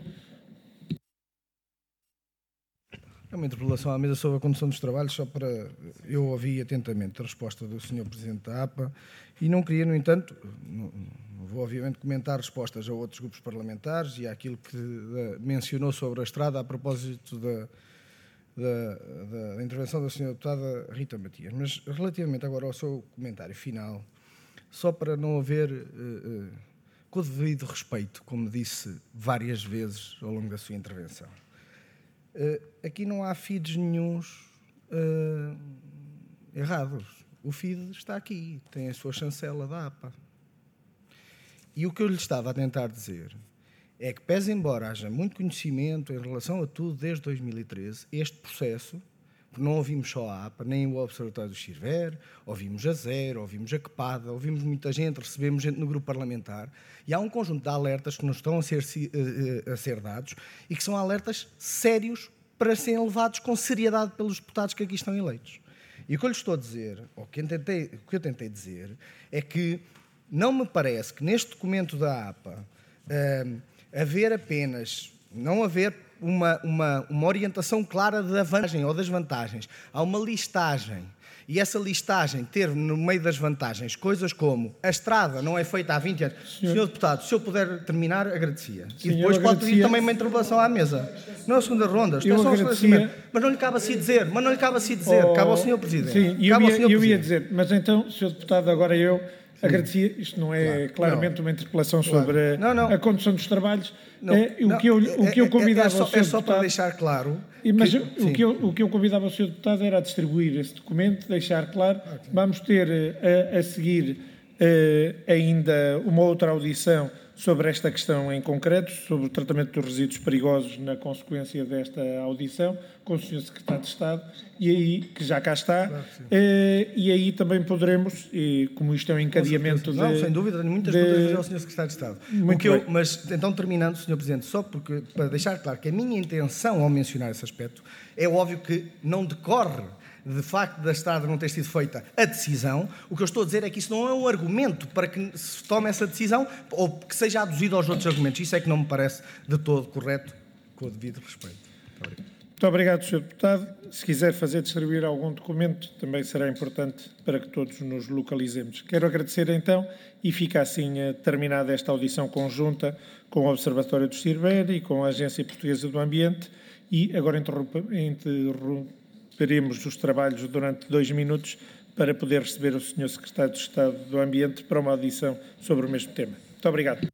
É uma interpelação à mesa sobre a condução dos trabalhos, só para... Eu ouvi atentamente a resposta do senhor Presidente da A P A e não queria, no entanto, não, não vou obviamente comentar respostas a outros grupos parlamentares e àquilo que da, mencionou sobre a estrada a propósito da, da, da, da intervenção da senhora deputada Rita Matias. Mas relativamente agora ao seu comentário final, só para não haver, uh, uh, com o devido respeito, como disse várias vezes ao longo da sua intervenção, Uh, aqui não há feeds nenhuns uh, errados. O feed está aqui, tem a sua chancela da A P A. E o que eu lhe estava a tentar dizer é que, pese embora haja muito conhecimento em relação a tudo desde dois mil e treze, este processo, porque não ouvimos só a A P A, nem o Observatório do CIRVER, ouvimos a Zero, ouvimos a CEPADA, ouvimos muita gente, recebemos gente no grupo parlamentar, e há um conjunto de alertas que nos estão a ser, a ser dados e que são alertas sérios para serem levados com seriedade pelos deputados que aqui estão eleitos. E o que eu lhe estou a dizer, ou que eu tentei, o que eu tentei dizer, é que não me parece que neste documento da A P A uh, haver apenas, não haver uma, uma, uma orientação clara da vantagem ou das vantagens. Há uma listagem. E essa listagem ter no meio das vantagens coisas como a estrada não é feita há vinte anos. Senhor, Senhor Deputado, se eu puder terminar, agradecia. Sim, e depois pode pedir também uma agradecia... interpelação à mesa. Não é a segunda ronda, isto eu é só um agradecia... Mas não lhe cabe assim dizer, mas não lhe cabe assim dizer, oh... cabe ao senhor Presidente. Sim, eu, ia, eu ia dizer, mas então, senhor Deputado, agora eu... Agradecia, isto não é claro, claramente não. uma interpelação sobre claro. não, não. a condução dos trabalhos. Não, é, o, não, que eu, o que eu convidava é, é só, ao senhor é só deputado, para deixar claro. E, mas que, o, que eu, o que eu convidava ao senhor Deputado era a distribuir esse documento, deixar claro. Okay. Vamos ter a, a seguir a, ainda uma outra audição sobre esta questão em concreto, sobre o tratamento dos resíduos perigosos na consequência desta audição, com o senhor Secretário de Estado, e aí, que já cá está, claro eh, e aí também poderemos, e como isto é um encadeamento de... Não, sem dúvida, tenho muitas perguntas a fazer ao senhor Secretário de Estado. Muito o que bem. eu, mas, então, terminando, senhor Presidente, só porque, para deixar claro que a minha intenção ao mencionar esse aspecto, é óbvio que não decorre de facto da estrada não ter sido feita a decisão. O que eu estou a dizer é que isso não é um argumento para que se tome essa decisão ou que seja aduzido aos outros argumentos. Isso é que não me parece de todo correto, com o devido respeito. Muito obrigado. Muito obrigado, senhor Deputado. Se quiser fazer distribuir algum documento, também será importante para que todos nos localizemos. Quero agradecer então e fica assim terminada esta audição conjunta com o Observatório do CIRVER e com a Agência Portuguesa do Ambiente e agora interrompo Teremos os trabalhos durante dois minutos para poder receber o senhor Secretário de Estado do Ambiente para uma audição sobre o mesmo tema. Muito obrigado.